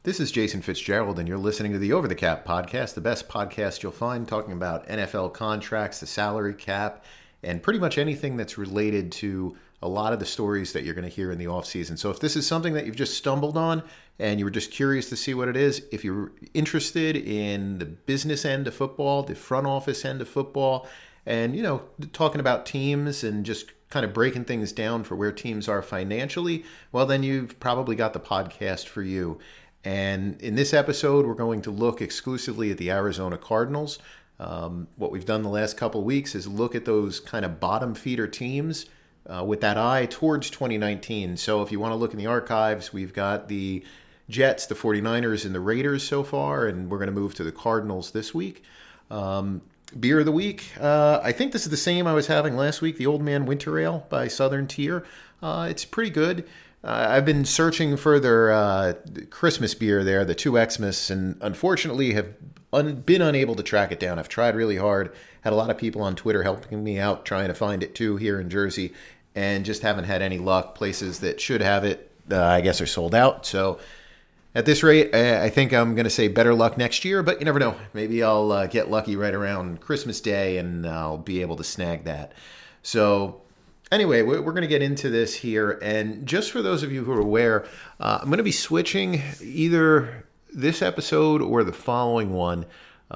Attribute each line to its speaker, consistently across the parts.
Speaker 1: This is Jason Fitzgerald, and you're listening to the Over the Cap podcast, the best podcast you'll find talking about NFL contracts, the salary cap, and pretty much anything that's related to a lot of the stories that you're going to hear in the offseason. So if this is something that you've just stumbled on and you were just curious to see what it is, if you're interested in the business end of football, the front office end of football, and, talking about teams and just kind of breaking things down for where teams are financially, well, then you've probably got the podcast for you. And in this episode, we're going to look exclusively at the Arizona Cardinals. What we've done the last couple of weeks is look at those kind of bottom feeder teams with that eye towards 2019. So if you want to look in the archives, we've got the Jets, the 49ers, and the Raiders so far, and we're going to move to the Cardinals this week. Beer of the week, I think this is the same I was having last week, the Old Man Winter Ale by Southern Tier. It's pretty good. I've been searching for their Christmas beer there, the 2 Xmas, and unfortunately have been unable to track it down. I've tried really hard, had a lot of people on Twitter helping me out trying to find it too here in Jersey, and just haven't had any luck. Places that should have it, I guess, are sold out. So at this rate, I think I'm going to say better luck next year, but you never know. Maybe I'll get lucky right around Christmas Day and I'll be able to snag that. So anyway, we're going to get into this here, and just for those of you who are aware, I'm going to be switching either this episode or the following one.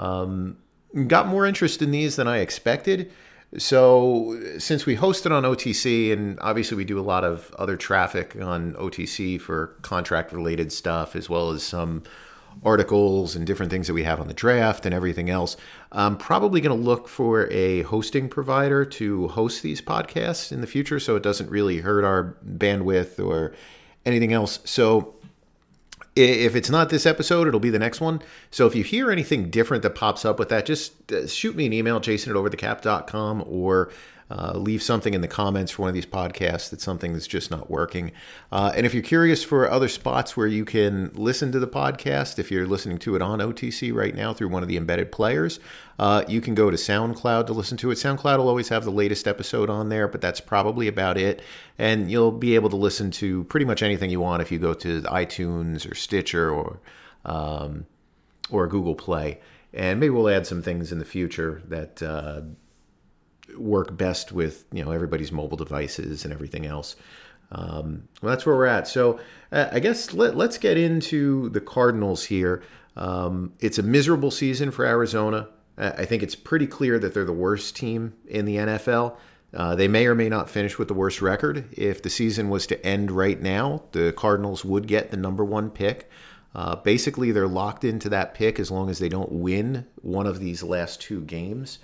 Speaker 1: Got more interest in these than I expected. So since we hosted on OTC, and obviously we do a lot of other traffic on OTC for contract-related stuff, as well as some articles and different things that we have on the draft and everything else, I'm probably going to look for a hosting provider to host these podcasts in the future so it doesn't really hurt our bandwidth or anything else. So if it's not this episode, it'll be the next one. So if you hear anything different that pops up with that, just shoot me an email, jason@overthecap.com, or leave something in the comments for one of these podcasts that's something that's just not working. And if you're curious for other spots where you can listen to the podcast, if you're listening to it on OTC right now through one of the embedded players, you can go to SoundCloud to listen to it. SoundCloud will always have the latest episode on there, but that's probably about it. And you'll be able to listen to pretty much anything you want if you go to iTunes or Stitcher or Google Play. And maybe we'll add some things in the future that work best with everybody's mobile devices and everything else. Well, that's where we're at. So I guess let's get into the Cardinals here. It's a miserable season for Arizona. I think it's pretty clear that they're the worst team in the NFL. They may or may not finish with the worst record. If the season was to end right now, the Cardinals would get the number 1 pick. Basically, they're locked into that pick as long as they don't win one of these last 2 games.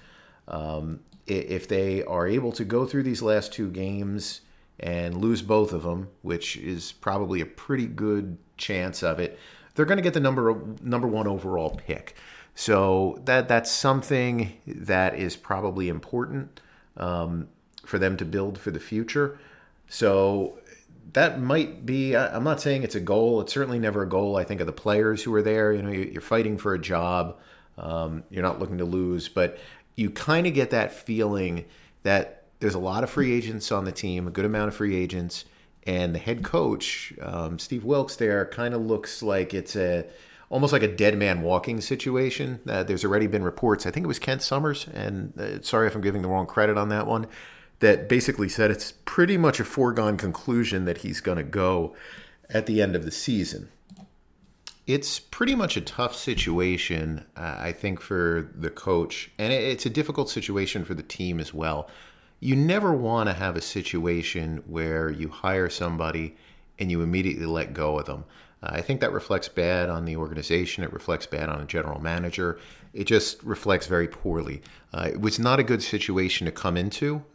Speaker 1: If they are able to go through these last 2 games and lose both of them, which is probably a pretty good chance of it, they're going to get the number 1 overall pick. So that's something that is probably important for them to build for the future. So that might be, I'm not saying it's a goal. It's certainly never a goal, I think, of the players who are there. You're fighting for a job. You're not looking to lose, but you kind of get that feeling that there's a lot of free agents on the team, a good amount of free agents, and the head coach, Steve Wilks there, kind of looks like it's almost like a dead man walking situation. There's already been reports, I think it was Kent Summers, and sorry if I'm giving the wrong credit on that one, that basically said it's pretty much a foregone conclusion that he's going to go at the end of the season. It's pretty much a tough situation, I think, for the coach. And it's a difficult situation for the team as well. You never want to have a situation where you hire somebody and you immediately let go of them. I think that reflects bad on the organization. It reflects bad on a general manager. It just reflects very poorly. It was not a good situation to come into.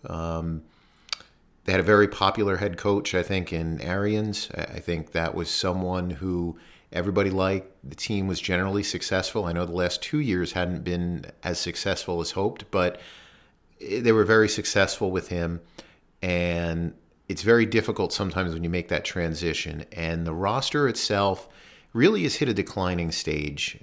Speaker 1: They had a very popular head coach, I think, in Arians. I think that was someone who everybody liked. The team was generally successful. I know the last 2 years hadn't been as successful as hoped, but they were very successful with him. And it's very difficult sometimes when you make that transition. And the roster itself really has hit a declining stage.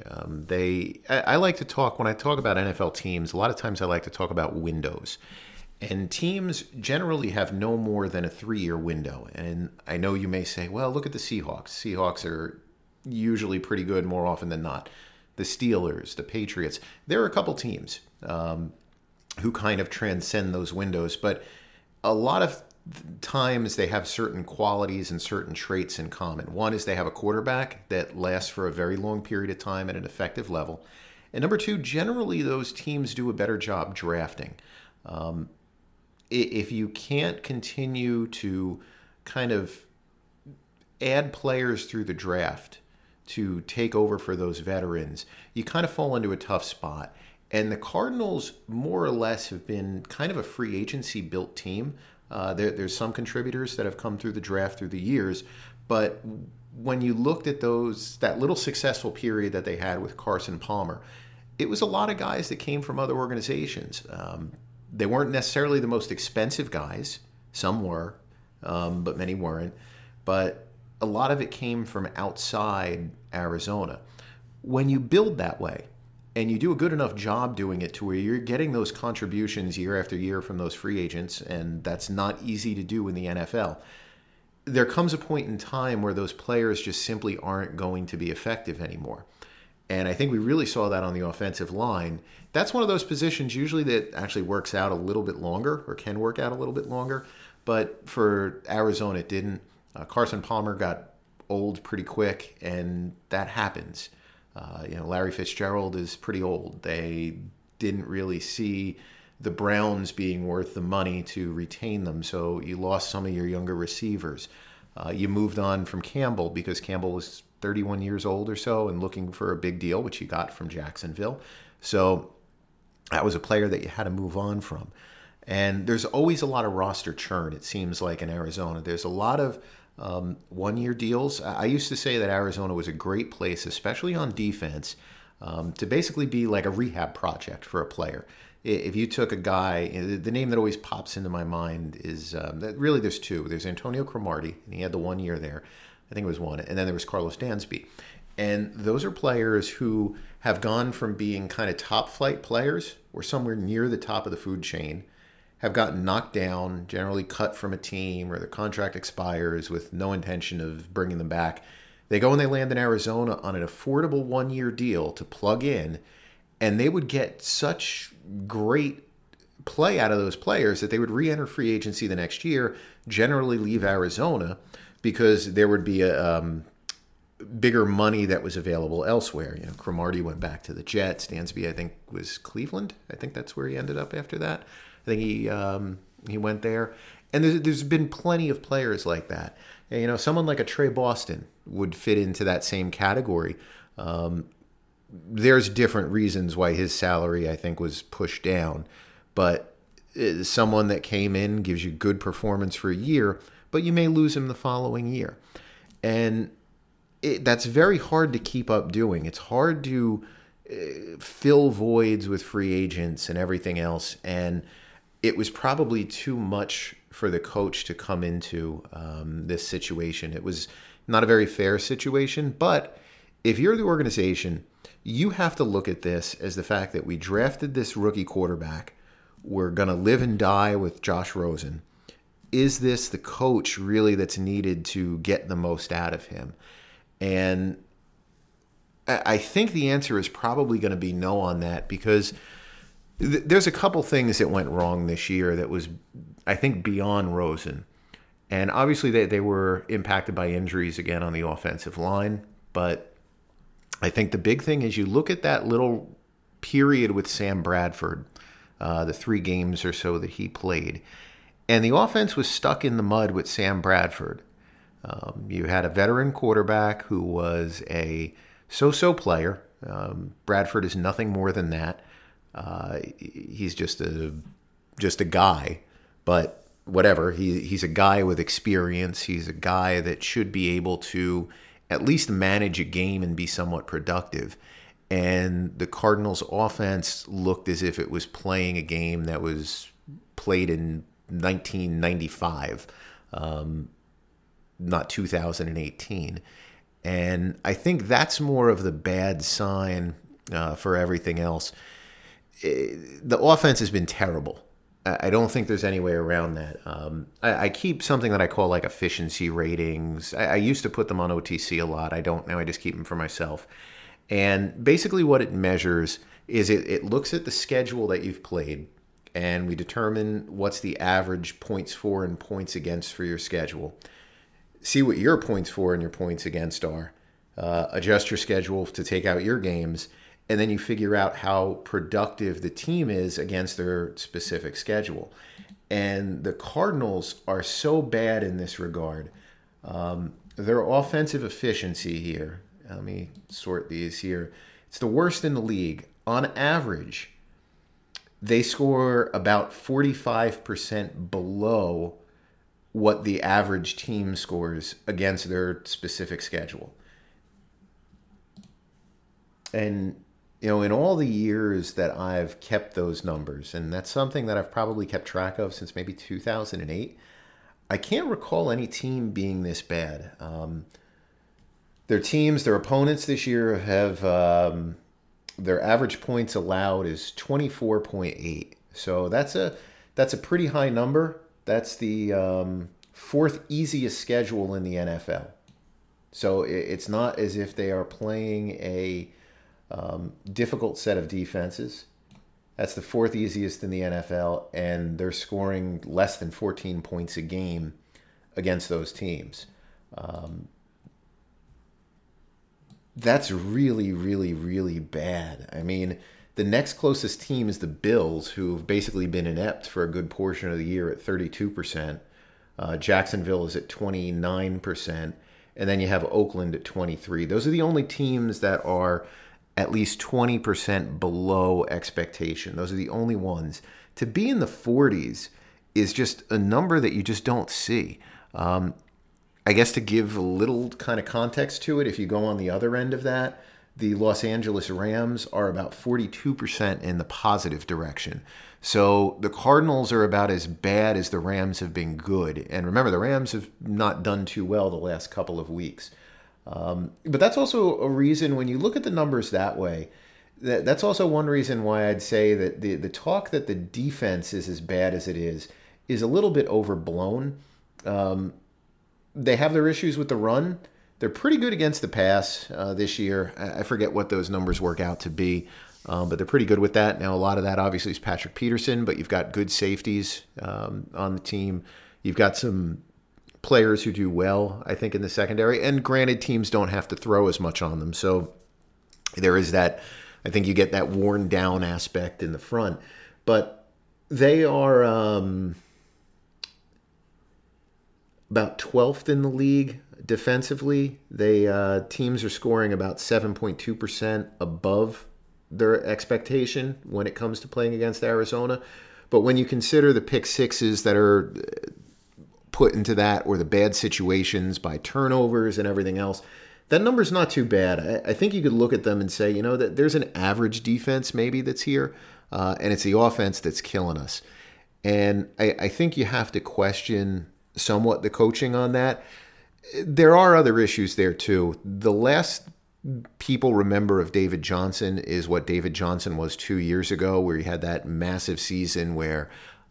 Speaker 1: I like to talk, when I talk about NFL teams, a lot of times I like to talk about windows. And teams generally have no more than a 3-year window. And I know you may say, well, look at the Seahawks. Seahawks are usually pretty good more often than not. The Steelers, the Patriots, there are a couple teams who kind of transcend those windows, but a lot of times they have certain qualities and certain traits in common. One is they have a quarterback that lasts for a very long period of time at an effective level. And number two, generally those teams do a better job drafting. If you can't continue to kind of add players through the draft to take over for those veterans, you kind of fall into a tough spot. And the Cardinals, more or less, have been kind of a free agency built team. There's some contributors that have come through the draft through the years, but when you looked at that little successful period that they had with Carson Palmer, it was a lot of guys that came from other organizations. They weren't necessarily the most expensive guys. Some were, but many weren't. But a lot of it came from outside Arizona. When you build that way, and you do a good enough job doing it to where you're getting those contributions year after year from those free agents, and that's not easy to do in the NFL, there comes a point in time where those players just simply aren't going to be effective anymore. And I think we really saw that on the offensive line. That's one of those positions usually that actually works out a little bit longer, or can work out a little bit longer. But for Arizona, it didn't. Carson Palmer got old pretty quick, and that happens. Larry Fitzgerald is pretty old. They didn't really see the Browns being worth the money to retain them, so you lost some of your younger receivers. You moved on from Campbell because Campbell was 31 years old or so and looking for a big deal, which you got from Jacksonville. So that was a player that you had to move on from. And there's always a lot of roster churn, it seems like, in Arizona. There's a lot of one-year deals. I used to say that Arizona was a great place, especially on defense, to basically be like a rehab project for a player. If you took a guy, the name that always pops into my mind is, really there's two. There's Antonio Cromartie, and he had the 1 year there. I think it was one. And then there was Carlos Dansby. And those are players who have gone from being kind of top flight players or somewhere near the top of the food chain, have gotten knocked down, generally cut from a team, or their contract expires with no intention of bringing them back. They go and they land in Arizona on an affordable 1 year deal to plug in, and they would get such great play out of those players that they would re-enter free agency the next year, generally leave Arizona because there would be a bigger money that was available elsewhere. Cromartie went back to the Jets. Dansby, I think, was Cleveland. I think that's where he ended up after that. I think he went there. And there's been plenty of players like that. And, someone like a Trey Boston would fit into that same category. There's different reasons why his salary, I think, was pushed down. But someone that came in, gives you good performance for a year, but you may lose him the following year. And that's very hard to keep up doing. It's hard to fill voids with free agents and everything else. And it was probably too much for the coach to come into this situation. It was not a very fair situation. But if you're the organization, you have to look at this as the fact that we drafted this rookie quarterback. We're going to live and die with Josh Rosen. Is this the coach really that's needed to get the most out of him? And I think the answer is probably going to be no on that, because there's a couple things that went wrong this year that was, I think, beyond Rosen. And obviously they were impacted by injuries again on the offensive line. But I think the big thing is you look at that little period with Sam Bradford, the 3 games or so that he played, and the offense was stuck in the mud with Sam Bradford. You had a veteran quarterback who was a so-so player. Bradford is nothing more than that. He's just a guy, but whatever. He's a guy with experience. He's a guy that should be able to at least manage a game and be somewhat productive. And the Cardinals' offense looked as if it was playing a game that was played in 1995, not 2018. And I think that's more of the bad sign for everything else. The offense has been terrible I don't think there's any way around that. I keep something that I call like efficiency ratings. I used to put them on OTC a lot. I don't now. I just keep them for myself. And basically what it measures is it looks at the schedule that you've played, and we determine what's the average points for and points against for your schedule. See what your points for and your points against are. Adjust your schedule to take out your games, and then you figure out how productive the team is against their specific schedule. And the Cardinals are so bad in this regard. Their offensive efficiency here, let me sort these here. It's the worst in the league. On average, they score about 45% below what the average team scores against their specific schedule. And, you know, in all the years that I've kept those numbers, and that's something that I've probably kept track of since maybe 2008, I can't recall any team being this bad. Their opponents this year have, their average points allowed is 24.8. So that's a pretty high number. That's the fourth easiest schedule in the NFL. So it's not as if they are playing a difficult set of defenses. That's the fourth easiest in the NFL, and they're scoring less than 14 points a game against those teams. That's really, really, really bad. I mean, the next closest team is the Bills, who've basically been inept for a good portion of the year at 32%. Jacksonville is at 29%. And then you have Oakland at 23%. Those are the only teams that are at least 20% below expectation. Those are the only ones. To be in the 40s is just a number that you just don't see. I guess to give a little kind of context to it, if you go on the other end of that, the Los Angeles Rams are about 42% in the positive direction. So the Cardinals are about as bad as the Rams have been good. And remember, the Rams have not done too well the last couple of weeks. But that's also a reason when you look at the numbers that way, that's also one reason why I'd say that the talk that the defense is as bad as it is a little bit overblown. They have their issues with the run. They're pretty good against the pass this year. I forget what those numbers work out to be, but they're pretty good with that. Now, a lot of that obviously is Patrick Peterson, but you've got good safeties on the team. You've got some players who do well, I think, in the secondary. And granted, teams don't have to throw as much on them. So there is that. I think you get that worn down aspect in the front. But they are about 12th in the league defensively. Teams are scoring about 7.2% above their expectation when it comes to playing against Arizona. But when you consider the pick sixes that are put into that, or the bad situations by turnovers and everything else, that number's not too bad. I think you could look at them and say, you know, that there's an average defense maybe that's here, and it's the offense that's killing us. And I think you have to question somewhat the coaching on that. There are other issues there too. The last people remember of David Johnson is what David Johnson was 2 years ago, where he had that massive season where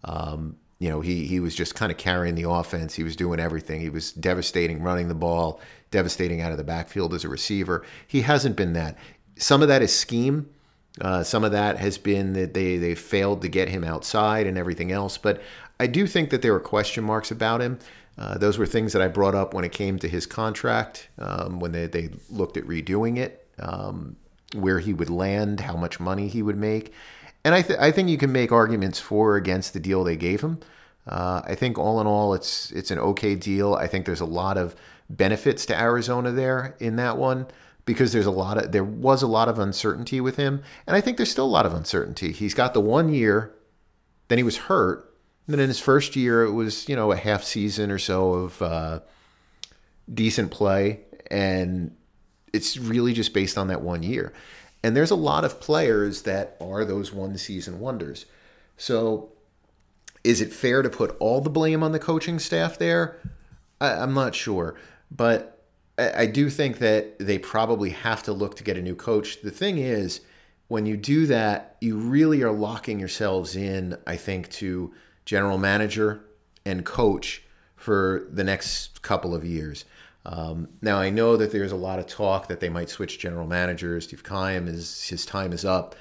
Speaker 1: he was just kind of carrying the offense. He was doing everything. He was devastating running the ball, devastating out of the backfield as a receiver. He hasn't been that. Some of that is scheme. Some of that has been that they failed to get him outside and everything else. But I do think that there were question marks about him. Those were things that I brought up when it came to his contract, when they looked at redoing it, where he would land, how much money he would make. And I think you can make arguments for or against the deal they gave him. I think all in all, it's an okay deal. I think there's a lot of benefits to Arizona there in that one, because there was a lot of uncertainty with him. And I think there's still a lot of uncertainty. He's got the 1 year, then he was hurt. And then in his first year, it was, a half season or so of decent play. And it's really just based on that 1 year. And there's a lot of players that are those one-season wonders. So is it fair to put all the blame on the coaching staff there? I'm not sure. But I do think that they probably have to look to get a new coach. The thing is, when you do that, you really are locking yourselves in, I think, to general manager and coach for the next couple of years. Now, I know that there's a lot of talk that they might switch general managers. Steve Keim, his time is up.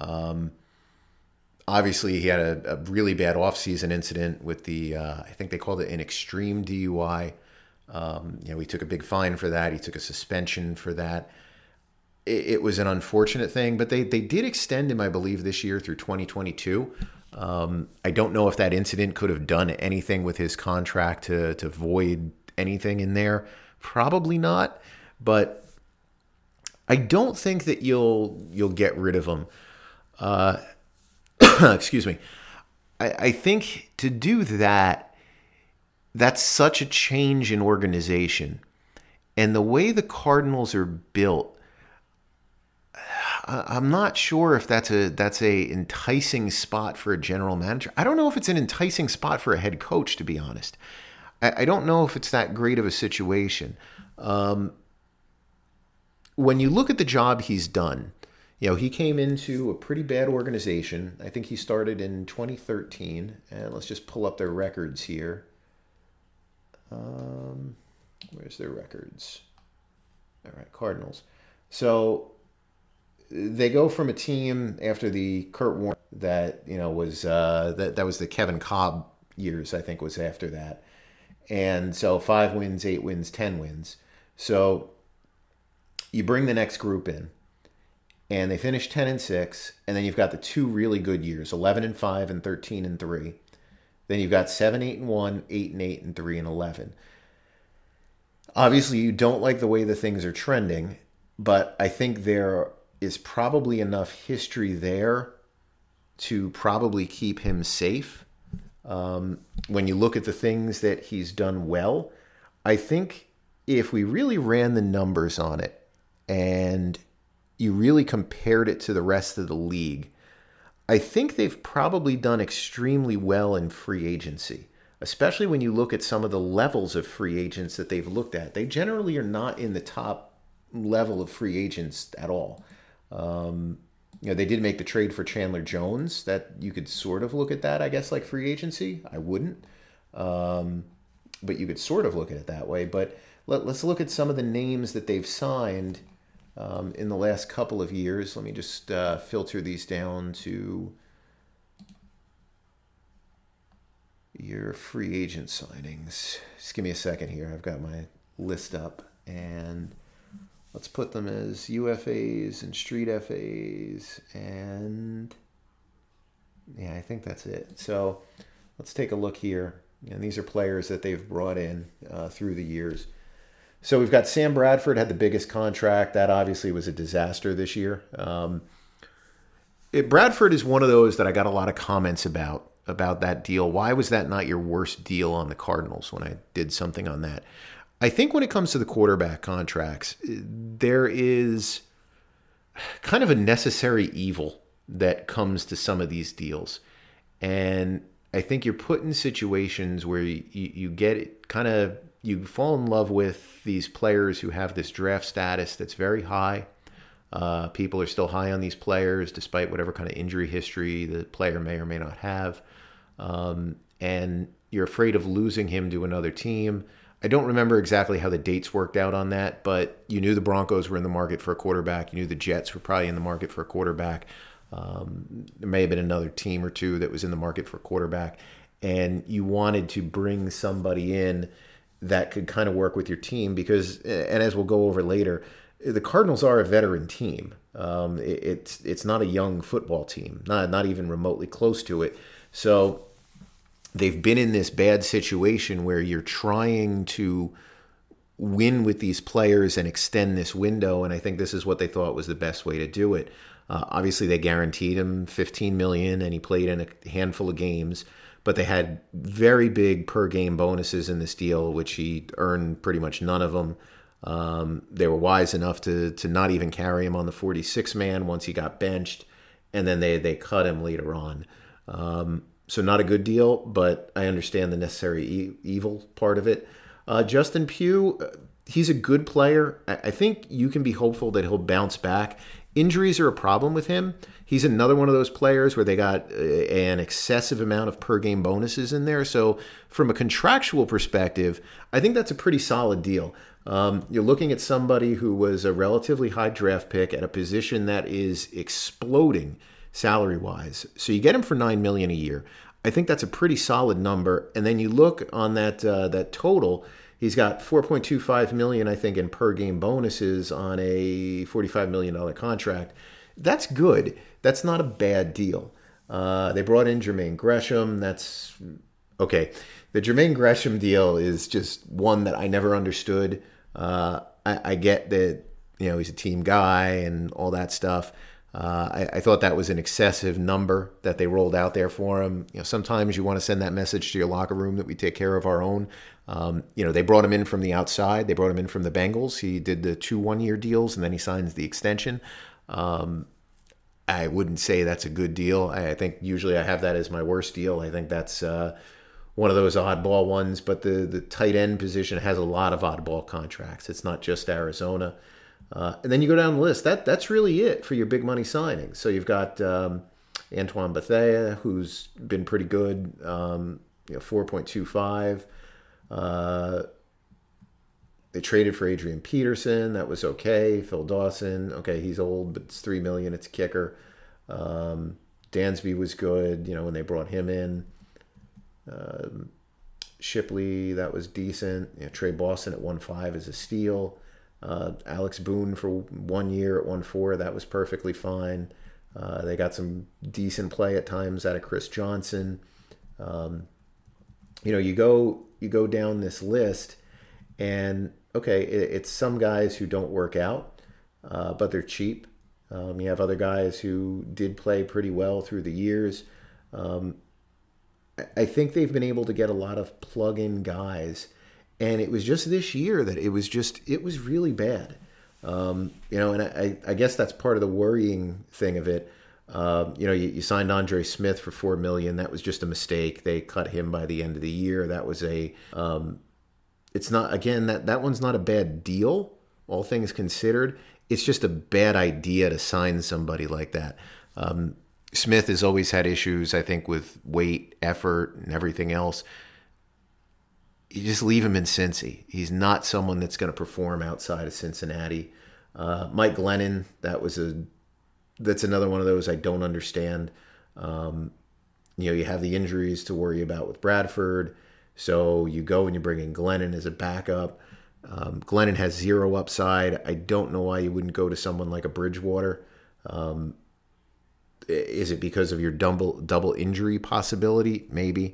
Speaker 1: Obviously, he had a really bad offseason incident with I think they called it an extreme DUI. He took a big fine for that. He took a suspension for that. It was an unfortunate thing, but they did extend him, I believe, this year through 2022. I don't know if that incident could have done anything with his contract to void anything in there. Probably not, but I don't think that you'll get rid of him. Excuse me. I think to do that, that's such a change in organization. And the way the Cardinals are built, I'm not sure if that's a enticing spot for a general manager. I don't know if it's an enticing spot for a head coach, to be honest. I don't know if it's that great of a situation. When you look at the job he's done, he came into a pretty bad organization. I think he started in 2013. And let's just pull up their records here. Where's their records? All right, Cardinals. So they go from a team after the Kurt Warner that was that was the Kevin Cobb years. I think was after that, and so 5 wins, 8 wins, 10 wins. So you bring the next group in, and they finish 10-6, and then you've got the 2 really good years, 11-5 and 13-3. Then you've got 7-8-1, 8-8, and 3-11. Obviously, you don't like the way the things are trending, but I think there is probably enough history there to probably keep him safe. When you look at the things that he's done well, I think if we really ran the numbers on it and you really compared it to the rest of the league, I think they've probably done extremely well in free agency, especially when you look at some of the levels of free agents that they've looked at. They generally are not in the top level of free agents at all. They did make the trade for Chandler Jones. That you could sort of look at that, I guess, like free agency. I wouldn't, but you could sort of look at it that way. But let's look at some of the names that they've signed in the last couple of years. Let me just filter these down to your free agent signings. Just give me a second here. I've got my list up, and let's put them as UFAs and street FAs, and yeah, I think that's it. So let's take a look here. And these are players that they've brought in through the years. So we've got Sam Bradford had the biggest contract. That obviously was a disaster this year. Bradford is one of those that I got a lot of comments about that deal. Why was that not your worst deal on the Cardinals when I did something on that? I think when it comes to the quarterback contracts, there is kind of a necessary evil that comes to some of these deals. And I think you're put in situations where you get it kind of, you fall in love with these players who have this draft status that's very high. People are still high on these players despite whatever kind of injury history the player may or may not have. And you're afraid of losing him to another team. I don't remember exactly how the dates worked out on that, but you knew the Broncos were in the market for a quarterback. You knew the Jets were probably in the market for a quarterback. There may have been another team or two that was in the market for a quarterback. And you wanted to bring somebody in that could kind of work with your team because, and as we'll go over later, the Cardinals are a veteran team. It's not a young football team, not even remotely close to it. So they've been in this bad situation where you're trying to win with these players and extend this window, and I think this is what they thought was the best way to do it. Obviously, they guaranteed him $15 million, and he played in a handful of games, but they had very big per-game bonuses in this deal, which he earned pretty much none of them. They were wise enough to not even carry him on the 46-man once he got benched, and then they cut him later on. So not a good deal, but I understand the necessary evil part of it. Justin Pugh, he's a good player. I think you can be hopeful that he'll bounce back. Injuries are a problem with him. He's another one of those players where they got an excessive amount of per game bonuses in there. So from a contractual perspective, I think that's a pretty solid deal. You're looking at somebody who was a relatively high draft pick at a position that is exploding salary-wise. So you get him for $9 million a year. I think that's a pretty solid number. And then you look on that total. He's got $4.25 million, I think, in per game bonuses on a $45 million contract. That's good. That's not a bad deal. They brought in Jermaine Gresham. That's okay. The Jermaine Gresham deal is just one that I never understood. I get that, he's a team guy and all that stuff. I thought that was an excessive number that they rolled out there for him. Sometimes you want to send that message to your locker room that we take care of our own. They brought him in from the outside. They brought him in from the Bengals. He did the 2 one-year deals, and then he signs the extension. I wouldn't say that's a good deal. I think usually I have that as my worst deal. I think that's one of those oddball ones. But the tight end position has a lot of oddball contracts. It's not just Arizona. And then you go down the list. That's really it for your big money signings. So you've got Antoine Bethea, who's been pretty good, 4.25. They traded for Adrian Peterson. That was okay. Phil Dawson. Okay, he's old, but it's $3 million. It's a kicker. Dansby was good, when they brought him in. Shipley, that was decent. Trey Boston at 1.5 is a steal. Alex Boone for 1 year at 1.4, that was perfectly fine. They got some decent play at times out of Chris Johnson. You go down this list, and okay, it's some guys who don't work out, but they're cheap. You have other guys who did play pretty well through the years. I think they've been able to get a lot of plug-in guys. And it was just this year that it was really bad. And I guess that's part of the worrying thing of it. You signed Andre Smith for $4 million. That was just a mistake. They cut him by the end of the year. That was it's not, again, that one's not a bad deal, all things considered. It's just a bad idea to sign somebody like that. Smith has always had issues, I think, with weight, effort, and everything else. You just leave him in Cincy. He's not someone that's going to perform outside of Cincinnati. Mike Glennon, that's another one of those I don't understand. You have the injuries to worry about with Bradford, so you go and you bring in Glennon as a backup. Glennon has zero upside. I don't know why you wouldn't go to someone like a Bridgewater. Is it because of your double injury possibility? Maybe.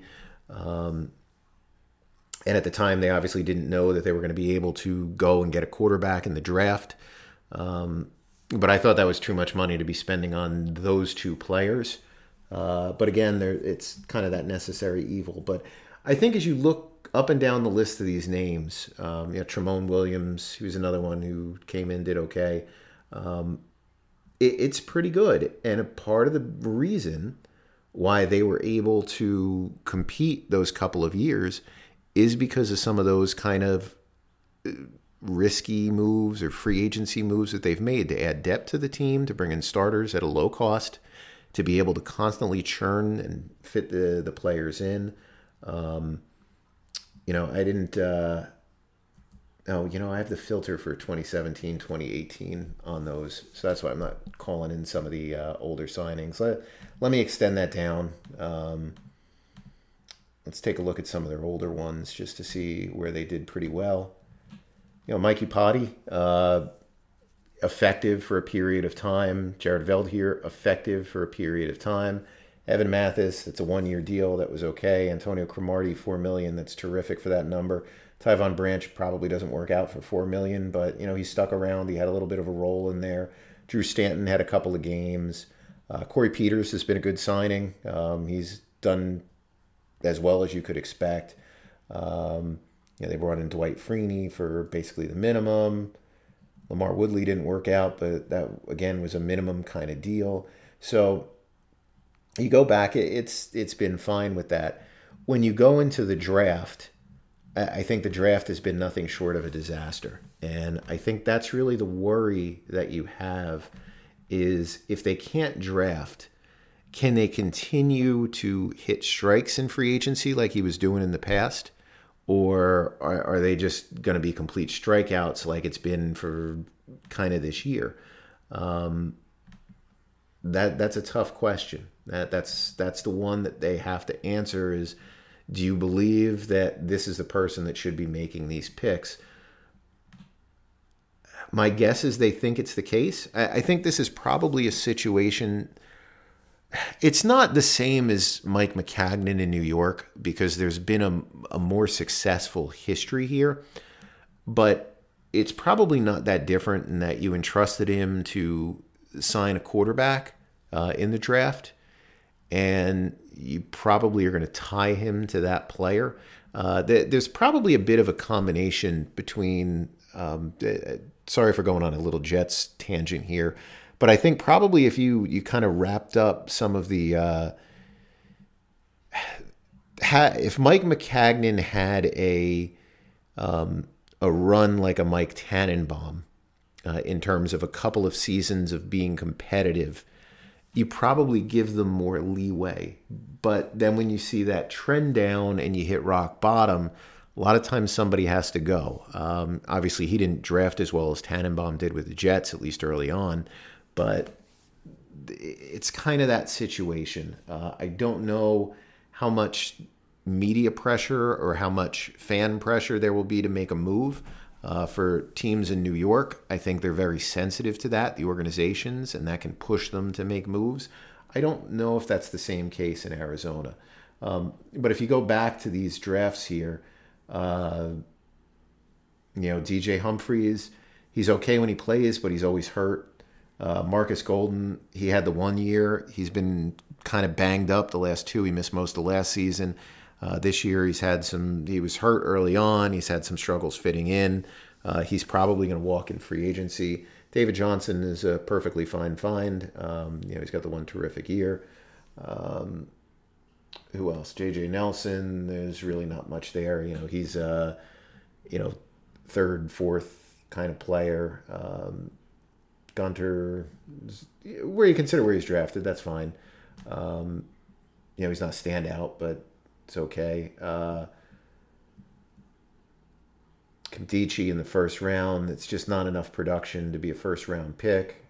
Speaker 1: And at the time, they obviously didn't know that they were going to be able to go and get a quarterback in the draft. But I thought that was too much money to be spending on those two players. But again, it's kind of that necessary evil. But I think as you look up and down the list of these names, Tramon Williams, he was another one who came in, did okay. It's pretty good. And a part of the reason why they were able to compete those couple of years is because of some of those kind of risky moves or free agency moves that they've made to add depth to the team, to bring in starters at a low cost, to be able to constantly churn and fit the players in. I didn't... I have the filter for 2017, 2018 on those, so that's why I'm not calling in some of the older signings. Let me extend that down. Let's take a look at some of their older ones just to see where they did pretty well. Mikey Potty, effective for a period of time. Jared Veldheer, effective for a period of time. Evan Mathis, that's a 1-year deal. That was okay. Antonio Cromartie, $4 million. That's terrific for that number. Tyvon Branch probably doesn't work out for $4 million, but he stuck around. He had a little bit of a role in there. Drew Stanton had a couple of games. Corey Peters has been a good signing. He's done as well as you could expect. They brought in Dwight Freeney for basically the minimum. Lamar Woodley didn't work out, but that, again, was a minimum kind of deal. So you go back, it's been fine with that. When you go into the draft, I think the draft has been nothing short of a disaster. And I think that's really the worry that you have is if they can't draft, can they continue to hit strikes in free agency like he was doing in the past? Or are they just going to be complete strikeouts like it's been for kind of this year? That's a tough question. That's the one that they have to answer is, do you believe that this is the person that should be making these picks? My guess is they think it's the case. I think this is probably a situation. It's not the same as Mike Maccagnan in New York because there's been a more successful history here, but it's probably not that different in that you entrusted him to sign a quarterback in the draft, and you probably are going to tie him to that player. There's probably a bit of a combination between. Sorry for going on a little Jets tangent here. But I think probably if you kind of wrapped up some of the if Mike Maccagnan had a run like a Mike Tannenbaum in terms of a couple of seasons of being competitive, you probably give them more leeway. But then when you see that trend down and you hit rock bottom, a lot of times somebody has to go. Obviously, he didn't draft as well as Tannenbaum did with the Jets, at least early on. But it's kind of that situation. I don't know how much media pressure or how much fan pressure there will be to make a move for teams in New York. I think they're very sensitive to that, the organizations, and that can push them to make moves. I don't know if that's the same case in Arizona. But if you go back to these drafts here, DJ Humphries, he's okay when he plays, but he's always hurt. Marcus Golden, he had the 1 year. He's been kind of banged up the last two. He missed most of last season. This year he was hurt early on. He's had some struggles fitting in. He's probably going to walk in free agency. David Johnson is a perfectly fine find. He's got the one terrific year. Who else? J.J. Nelson, there's really not much there. He's third, fourth kind of player. Gunter, where you consider where he's drafted, that's fine. He's not standout, but it's okay. Kimdichie in the first round, it's just not enough production to be a first round pick.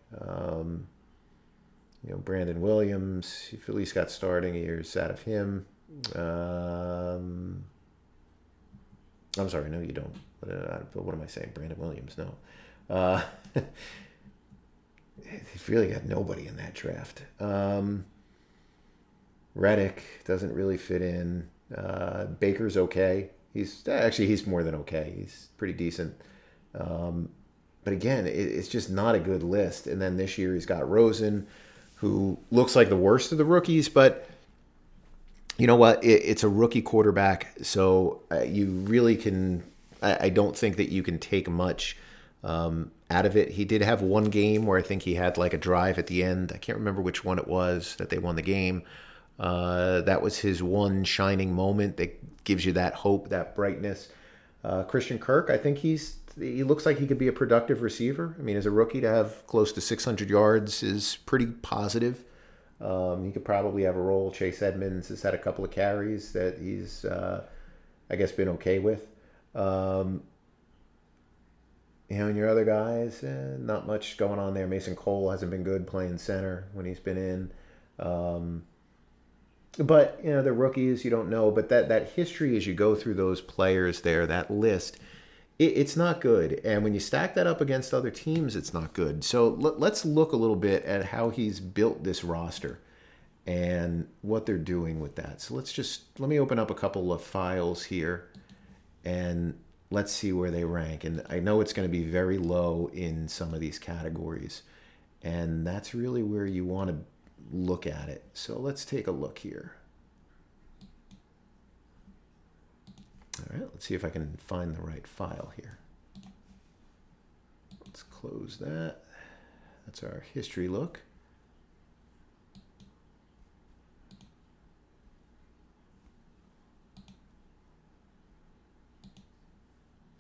Speaker 1: Brandon Williams, if at least got starting years out of him. I'm sorry, no, you don't. What am I saying? Brandon Williams, no. He's really got nobody in that draft. Reddick doesn't really fit in. Baker's okay. He's more than okay. He's pretty decent. But again, it's just not a good list. And then this year he's got Rosen, who looks like the worst of the rookies, but you know what? It's a rookie quarterback, so you really can. I don't think that you can take much out of it. He did have one game where I think he had like a drive at the end. I can't remember which one it was that they won the game. That was his one shining moment that gives you that hope, that brightness. Christian Kirk, I think he looks like he could be a productive receiver. I mean, as a rookie, to have close to 600 yards is pretty positive. He could probably have a role. Chase Edmonds has had a couple of carries that he's, I guess, been okay with. And your other guys, not much going on there. Mason Cole hasn't been good playing center when he's been in. But, they're rookies, you don't know. But that history as you go through those players there, that list, it's not good. And when you stack that up against other teams, it's not good. So let's look a little bit at how he's built this roster and what they're doing with that. So let me open up a couple of files here and let's see where they rank. And I know it's going to be very low in some of these categories. And that's really where you want to look at it. So let's take a look here. All right, let's see if I can find the right file here. Let's close that. That's our history look.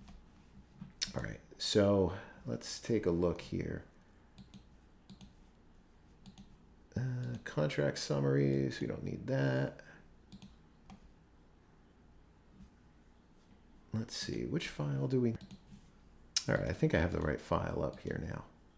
Speaker 1: All right, so let's take a look here. Contract summaries, we don't need that. Let's see, which file do we... All right, I think I have the right file up here now.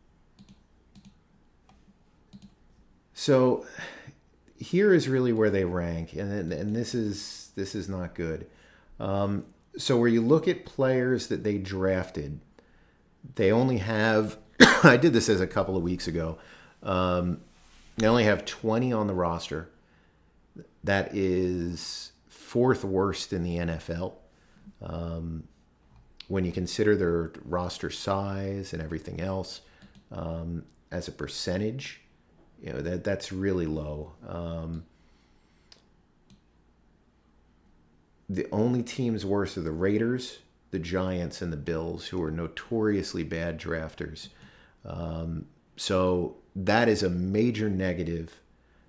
Speaker 1: So here is really where they rank, and this is not good. So where you look at players that they drafted, they only have... I did this as a couple of weeks ago. They only have 20 on the roster. That is fourth worst in the NFL. When you consider their roster size and everything else, as a percentage, that's really low. The only teams worse are the Raiders, the Giants, and the Bills, who are notoriously bad drafters. So that is a major negative,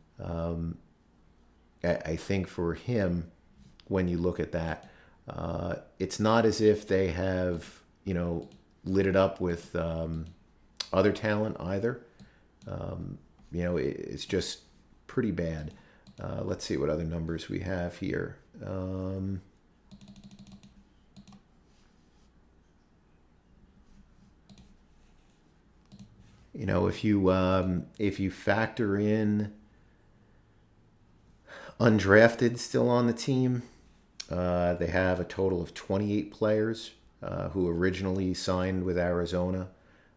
Speaker 1: I think, for him when you look at that. It's not as if they have, lit it up with other talent either. It's just pretty bad. Let's see what other numbers we have here. If you factor in undrafted still on the team, they have a total of 28 players who originally signed with Arizona.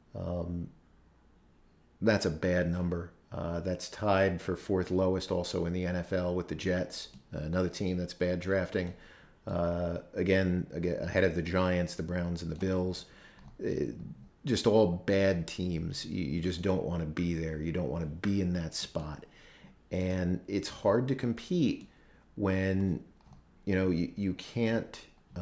Speaker 1: That's a bad number. That's tied for fourth lowest also in the NFL with the Jets, another team that's bad drafting. Again, ahead of the Giants, the Browns, and the Bills. Just all bad teams. You just don't want to be there. You don't want to be in that spot. And it's hard to compete when you can't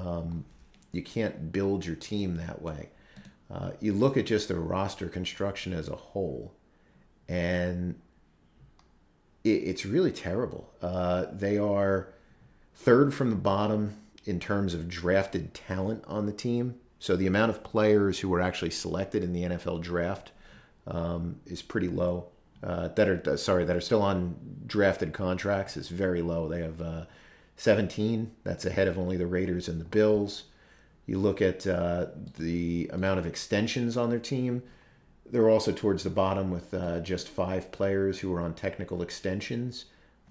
Speaker 1: build your team that way. You look at just the roster construction as a whole, and it's really terrible. They are third from the bottom in terms of drafted talent on the team. So the amount of players who were actually selected in the NFL draft is pretty low. That are still on drafted contracts is very low. They have 17. That's ahead of only the Raiders and the Bills. You look at the amount of extensions on their team. They're also towards the bottom with just 5 players who are on technical extensions.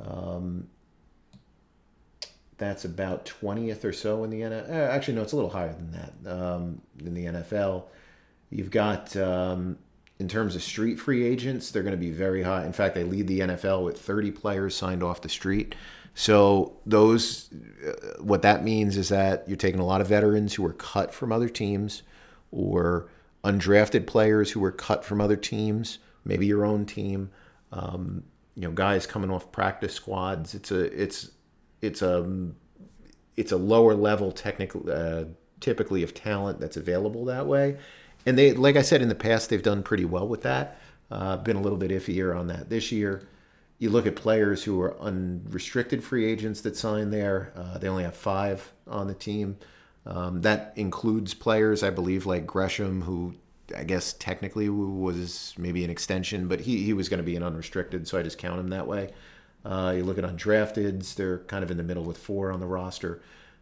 Speaker 1: That's about 20th or so in the NFL. Actually, no, it's a little higher than that in the NFL. You've got, in terms of street free agents, they're going to be very high. In fact, they lead the NFL with 30 players signed off the street. So what that means is that you're taking a lot of veterans who were cut from other teams, or undrafted players who were cut from other teams, maybe your own team. Guys coming off practice squads. It's a lower level typically of talent that's available that way. And they, like I said, in the past, they've done pretty well with that. Been a little bit iffier on that this year. You look at players who are unrestricted free agents that signed there. They only have 5 on the team. That includes players, I believe, like Gresham, who I guess technically was maybe an extension, but he was going to be an unrestricted, so I just count him that way. You look at undrafteds, they're kind of in the middle with 4 on the roster.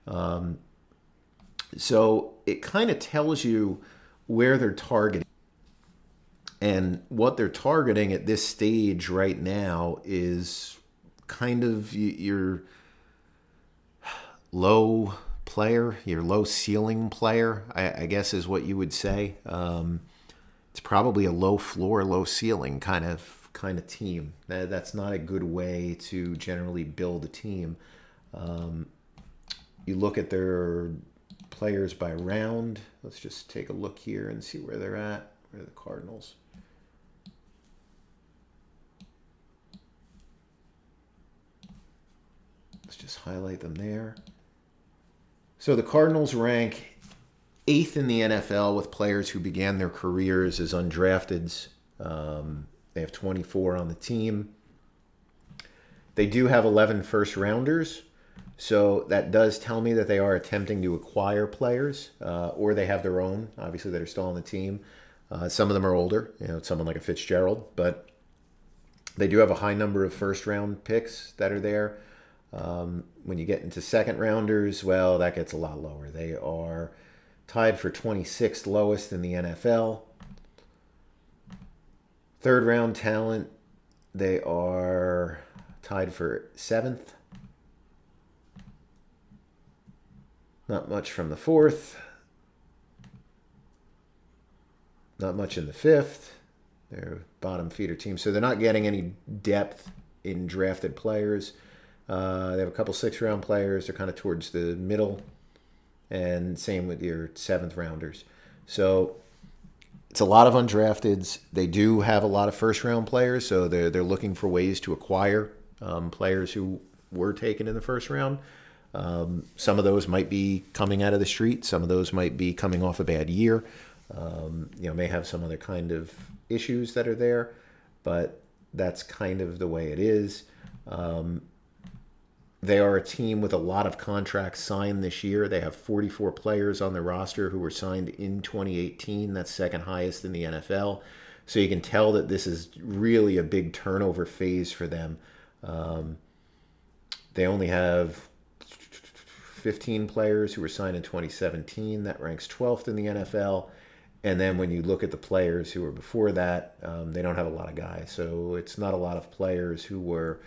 Speaker 1: So it kind of tells you where they're targeting. And what they're targeting at this stage right now is kind of your low player, your low ceiling player, I guess is what you would say. It's probably a low floor, low ceiling kind of team. That's not a good way to generally build a team. You look at their players by round. Let's just take a look here and see where they're at. Where are the Cardinals? Let's just highlight them there. So the Cardinals rank 8th in the NFL with players who began their careers as undrafteds. They have 24 on the team. They do have 11 first rounders. So that does tell me that they are attempting to acquire players, or they have their own, obviously, that are still on the team. Some of them are older, someone like a Fitzgerald. But They do have a high number of first-round picks that are there. When you get into second rounders, well, that gets a lot lower. They are tied for 26th lowest in the NFL. Third round talent, they are tied for 7th. Not much from the 4th. Not much in the 5th. They're bottom feeder team. So they're not getting any depth in drafted players. They have a couple 6th-round players. They're kind of towards the middle. And same with your 7th rounders. So it's a lot of undrafteds. They do have a lot of first-round players. So they're looking for ways to acquire players who were taken in the first round. Some of those might be coming out of the street. Some of those might be coming off a bad year. May have some other kind of issues that are there, but that's kind of the way it is. They are a team with a lot of contracts signed this year. They have 44 players on their roster who were signed in 2018. That's second highest in the NFL. So you can tell that this is really a big turnover phase for them. They only have 15 players who were signed in 2017. That ranks 12th in the NFL. And then when you look at the players who were before that, they don't have a lot of guys. So it's not a lot of players who were,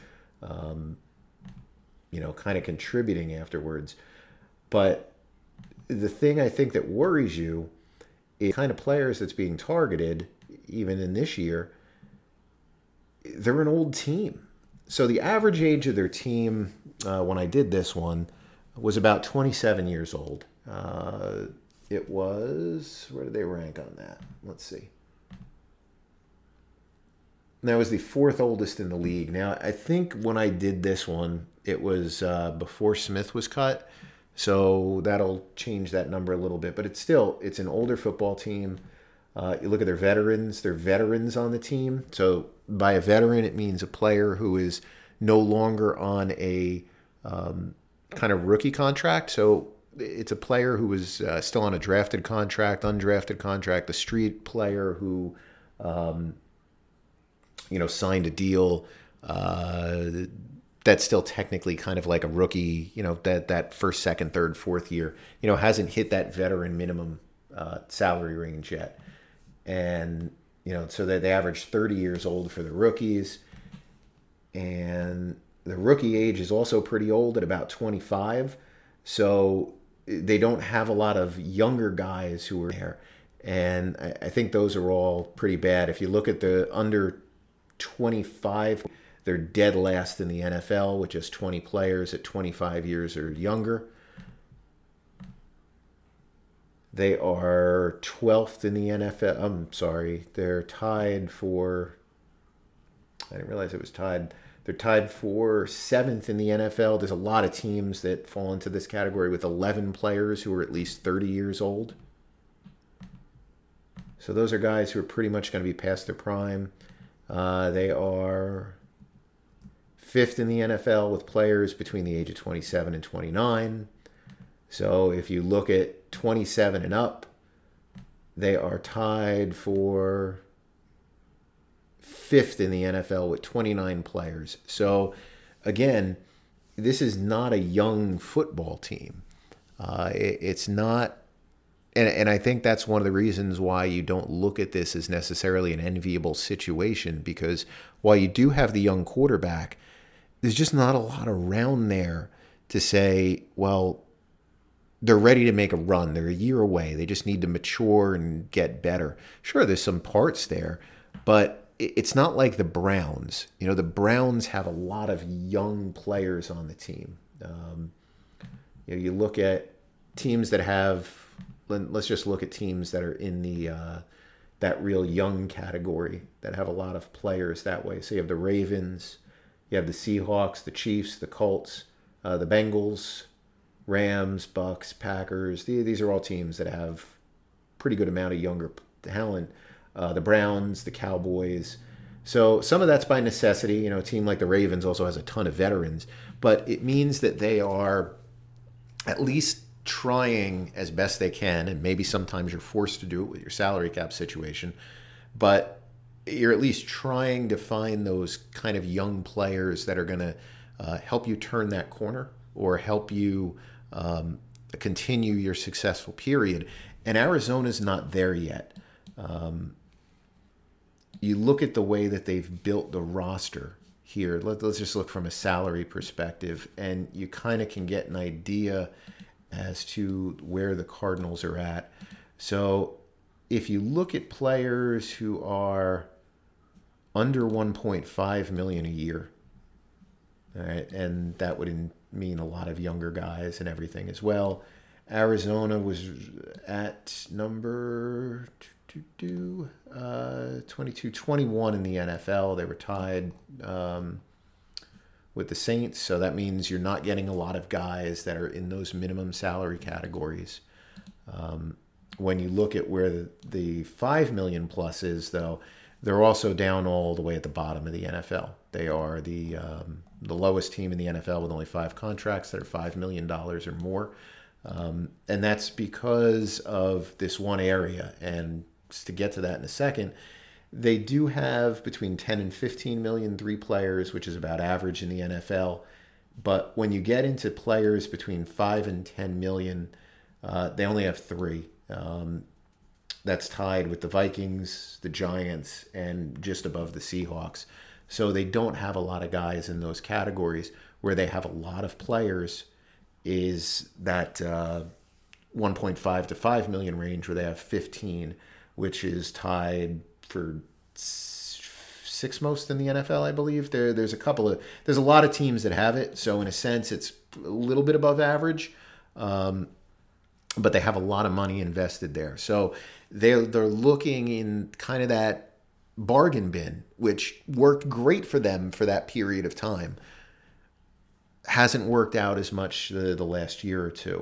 Speaker 1: kind of contributing afterwards. But the thing I think that worries you is the kind of players that's being targeted, even in this year, they're an old team. So the average age of their team, when I did this one, was about 27 years old. It was, where did they rank on that? Let's see. That was the 4th oldest in the league. Now, I think when I did this one, it was before Smith was cut. So that'll change that number a little bit. But it's an older football team. You look at their veterans. They're veterans on the team. So by a veteran, it means a player who is no longer on a kind of rookie contract. So it's a player who was still on a drafted contract, undrafted contract, a street player who, signed a deal that's still technically kind of like a rookie, that first, second, third, fourth year, hasn't hit that veteran minimum salary range yet. And, so they average 30 years old for the rookies. And the rookie age is also pretty old at about 25. So they don't have a lot of younger guys who are there. And I think those are all pretty bad. If you look at the under 25, they're dead last in the NFL with just 20 players at 25 years or younger. They are 12th in the NFL. I'm sorry. They're tied for... I didn't realize it was tied. They're tied for 7th in the NFL. There's a lot of teams that fall into this category with 11 players who are at least 30 years old. So those are guys who are pretty much going to be past their prime. They are 5th in the NFL with players between the age of 27 and 29. So if you look at 27 and up, they are tied for 5th in the NFL with 29 players. So again, this is not a young football team. It's not, and I think that's one of the reasons why you don't look at this as necessarily an enviable situation, because while you do have the young quarterback, there's just not a lot around there to say, well, they're ready to make a run. They're a year away. They just need to mature and get better. Sure, there's some parts there, but it's not like the Browns. The Browns have a lot of young players on the team. You look at teams that have, let's just look at teams that are in the that real young category that have a lot of players that way. So you have the Ravens, you have the Seahawks, the Chiefs, the Colts, the Bengals, Rams, Bucks, Packers. These are all teams that have pretty good amount of younger talent. The Browns, the Cowboys. So some of that's by necessity. A team like the Ravens also has a ton of veterans, but it means that they are at least trying as best they can, and maybe sometimes you're forced to do it with your salary cap situation, but you're at least trying to find those kind of young players that are going to help you turn that corner or help you continue your successful period. And Arizona's not there yet. You look at the way that they've built the roster here. Let's just look from a salary perspective, and you kind of can get an idea as to where the Cardinals are at. So if you look at players who are under 1.5 million a year, all right, and that would mean a lot of younger guys and everything as well. Arizona was at number 21 in the NFL. They were tied with the Saints, so that means you're not getting a lot of guys that are in those minimum salary categories. When you look at where the 5 million plus is, though, they're also down all the way at the bottom of the NFL. They are the lowest team in the NFL with only 5 contracts that are $5 million or more. And that's because of this one area. And just to get to that in a second, they do have between 10 and 15 million 3 players, which is about average in the NFL. But when you get into players between 5 and 10 million, they only have 3. That's tied with the Vikings, the Giants, and just above the Seahawks. So they don't have a lot of guys in those categories. Where they have a lot of players is that 1.5 to 5 million range, where they have 15, which is tied for 6th most in the NFL, I believe. There's a lot of teams that have it. So in a sense, it's a little bit above average. But they have a lot of money invested there. So they're looking in kind of that bargain bin, which worked great for them for that period of time. Hasn't worked out as much the last year or two.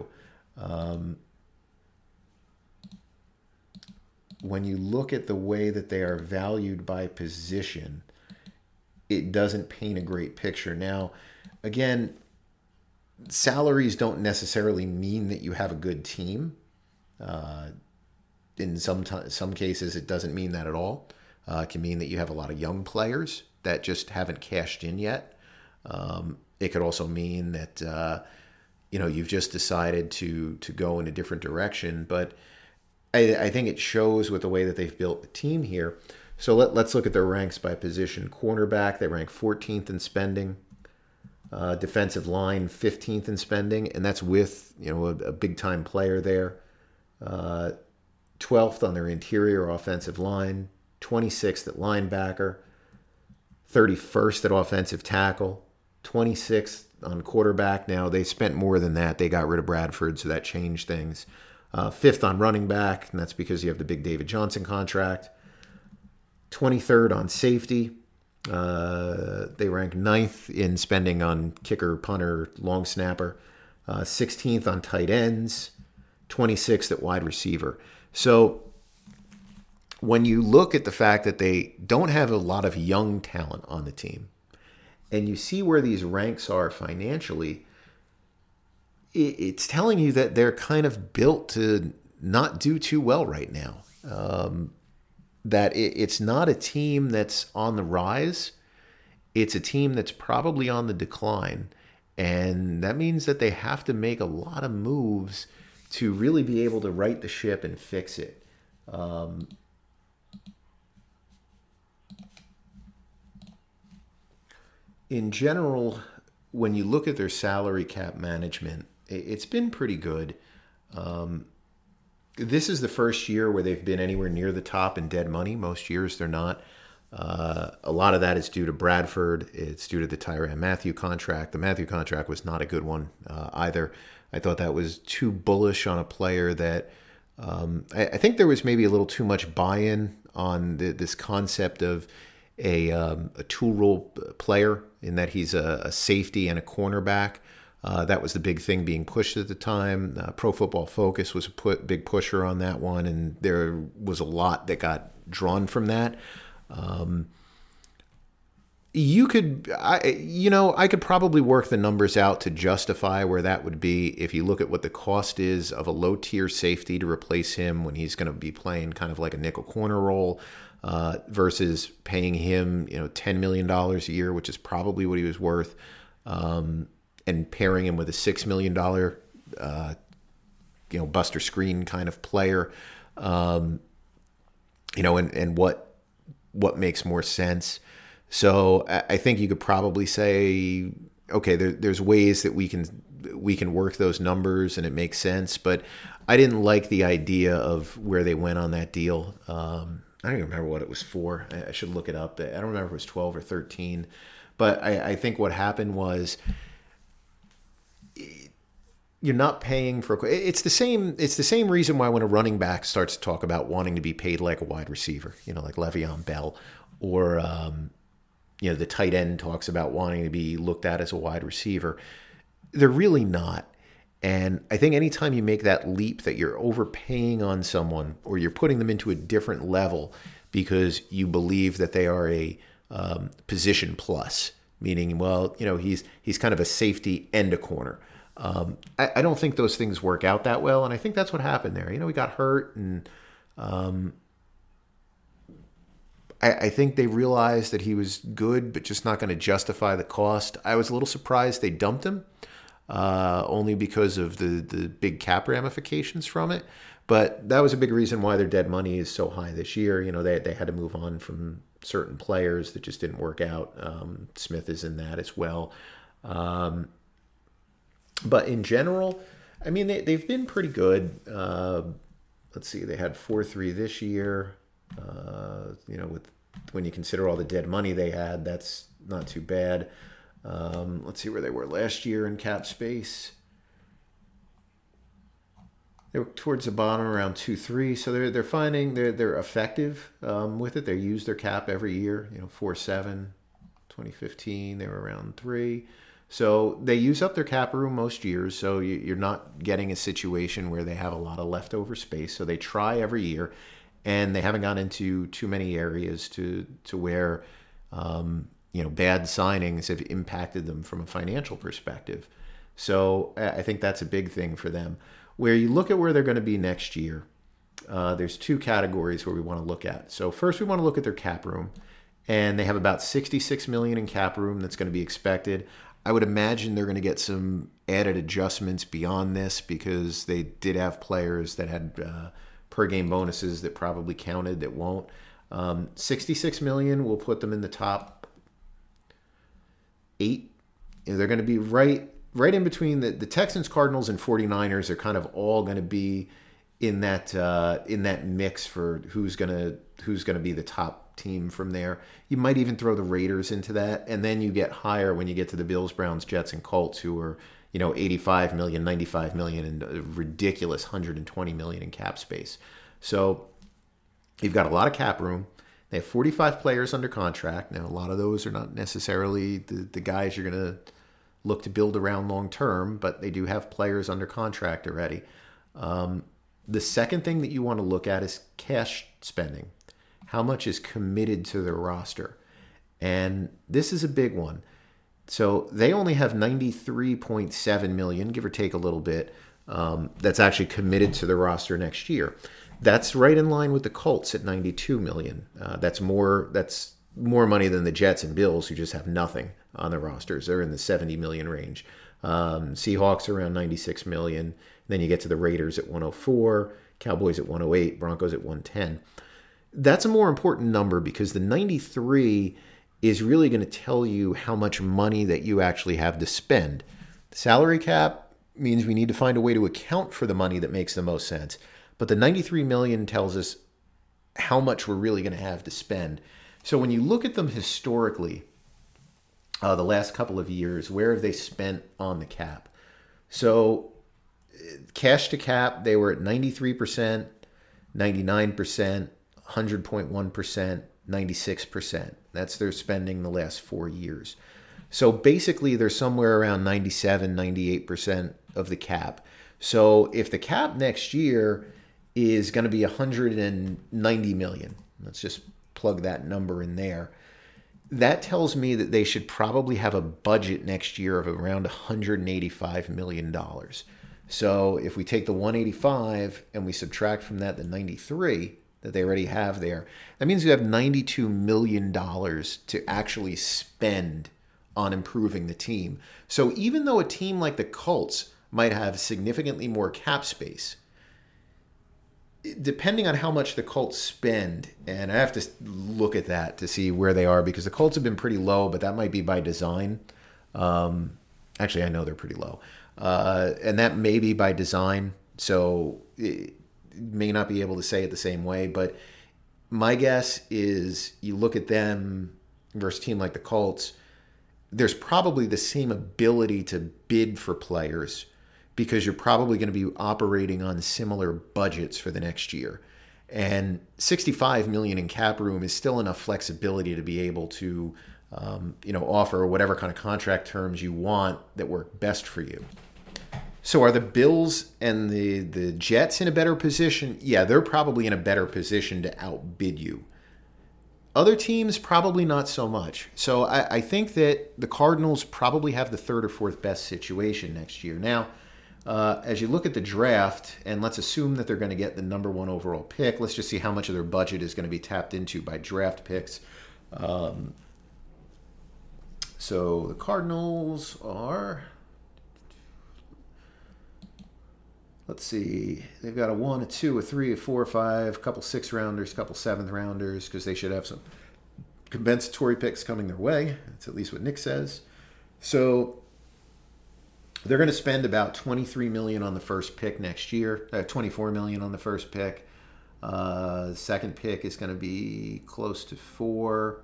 Speaker 1: When you look at the way that they are valued by position, it doesn't paint a great picture. Now, again, salaries don't necessarily mean that you have a good team. In some cases, it doesn't mean that at all. It can mean that you have a lot of young players that just haven't cashed in yet. It could also mean that you've just decided to go in a different direction. But I think it shows with the way that they've built the team here. So let's look at their ranks by position. Cornerback, they rank 14th in spending. Defensive line, 15th in spending, and that's with a big time player there. 12th on their interior offensive line, 26th at linebacker, 31st at offensive tackle, 26th on quarterback. Now they spent more than that. They got rid of Bradford, so that changed things. 5th on running back, and that's because you have the big David Johnson contract. 23rd on safety. They rank 9th in spending on kicker, punter, long snapper, 16th on tight ends, 26th at wide receiver. So when you look at the fact that they don't have a lot of young talent on the team, and you see where these ranks are financially, it's telling you that they're kind of built to not do too well right now. That it's not a team that's on the rise. It's a team that's probably on the decline. And that means that they have to make a lot of moves to really be able to right the ship and fix it. In general, when you look at their salary cap management, it's been pretty good. This is the first year where they've been anywhere near the top in dead money. Most years they're not. A lot of that is due to Bradford. It's due to the Tyrann Mathieu contract. The Mathieu contract was not a good one either. I thought that was too bullish on a player that I think there was maybe a little too much buy-in on this concept of a tool role player in that he's a safety and a cornerback. That was the big thing being pushed at the time. Pro Football Focus was a big pusher on that one, and there was a lot that got drawn from that. You could, I could probably work the numbers out to justify where that would be if you look at what the cost is of a low tier safety to replace him when he's going to be playing kind of like a nickel corner role versus paying him, $10 million a year, which is probably what he was worth, and pairing him with a $6 million, Buster Screen kind of player, and what makes more sense. So I think you could probably say, okay, there's ways that we can work those numbers and it makes sense. But I didn't like the idea of where they went on that deal. I don't even remember what it was for. I should look it up. I don't remember if it was 12 or 13. But I think what happened was you're not paying for. It's the same reason why when a running back starts to talk about wanting to be paid like a wide receiver, like Le'Veon Bell, or the tight end talks about wanting to be looked at as a wide receiver. They're really not. And I think anytime you make that leap that you're overpaying on someone or you're putting them into a different level because you believe that they are a position plus, meaning, he's kind of a safety and a corner. I don't think those things work out that well. And I think that's what happened there. He got hurt and I think they realized that he was good, but just not going to justify the cost. I was a little surprised they dumped him, only because of the big cap ramifications from it. But that was a big reason why their dead money is so high this year. They had to move on from certain players that just didn't work out. Smith is in that as well. But in general, they've been pretty good. Let's see, they had 4-3 this year. When you consider all the dead money they had, that's not too bad. Let's see where they were last year in cap space. They were towards the bottom around 2-3, so they're finding they're effective with it. They use their cap every year. 4-7, 2015 they were around 3. So they use up their cap room most years. So you're not getting a situation where they have a lot of leftover space. So they try every year. And they haven't gone into too many areas to where, bad signings have impacted them from a financial perspective. So I think that's a big thing for them. Where you look at where they're going to be next year, there's two categories where we want to look at. So first, we want to look at their cap room. And they have about $66 million in cap room that's going to be expected. I would imagine they're going to get some added adjustments beyond this because they did have players that had per game bonuses that probably counted that won't. 66 million will put them in the top 8. They're going to be right in between the Texans, Cardinals, and 49ers are kind of all going to be in that mix for who's going to be the top team from there. You might even throw the Raiders into that, and then you get higher when you get to the Bills, Browns, Jets, and Colts, who are 85 million, 95 million, and a ridiculous 120 million in cap space. So you've got a lot of cap room. They have 45 players under contract. Now, a lot of those are not necessarily the guys you're going to look to build around long term, but they do have players under contract already. The second thing that you want to look at is cash spending. How much is committed to their roster? And this is a big one. So they only have 93.7 million, give or take a little bit, that's actually committed to the roster next year. That's right in line with the Colts at 92 million. That's more money than the Jets and Bills, who just have nothing on their rosters. They're in the 70 million range. Seahawks around 96 million. Then you get to the Raiders at 104, Cowboys at 108, Broncos at 110. That's a more important number because the 93 is really going to tell you how much money that you actually have to spend. The salary cap means we need to find a way to account for the money that makes the most sense. But the 93 million tells us how much we're really going to have to spend. So when you look at them historically, the last couple of years, where have they spent on the cap? So cash to cap, they were at 93%, 99%, 100.1%, 96%. That's their spending the last 4 years. So basically, they're somewhere around 97, 98% of the cap. So if the cap next year is going to be 190 million, let's just plug that number in there. That tells me that they should probably have a budget next year of around $185 million. So if we take the 185 and we subtract from that the 93 that they already have there, that means we have $92 million to actually spend on improving the team. So even though a team like the Colts might have significantly more cap space, depending on how much the Colts spend, and I have to look at that to see where they are, because the Colts have been pretty low, but that might be by design. Actually, I know they're pretty low. And that may be by design, so it may not be able to say it the same way, but my guess is you look at them versus a team like the Colts, there's probably the same ability to bid for players because you're probably going to be operating on similar budgets for the next year. And $65 million in cap room is still enough flexibility to be able to offer whatever kind of contract terms you want that work best for you. So are the Bills and the Jets in a better position? Yeah, they're probably in a better position to outbid you. Other teams, probably not so much. So I think that the Cardinals probably have the third or fourth best situation next year. Now, as you look at the draft, and let's assume that they're going to get the number one overall pick, let's just see how much of their budget is going to be tapped into by draft picks. So the Cardinals are, let's see, they've got a 1, a 2, a 3, a 4, a 5, a couple 6-rounders, a couple 7th-rounders, because they should have some compensatory picks coming their way. That's at least what Nick says. So they're going to spend about $23 million on the first pick next year, $24 million on the first pick. Second pick is going to be close to $4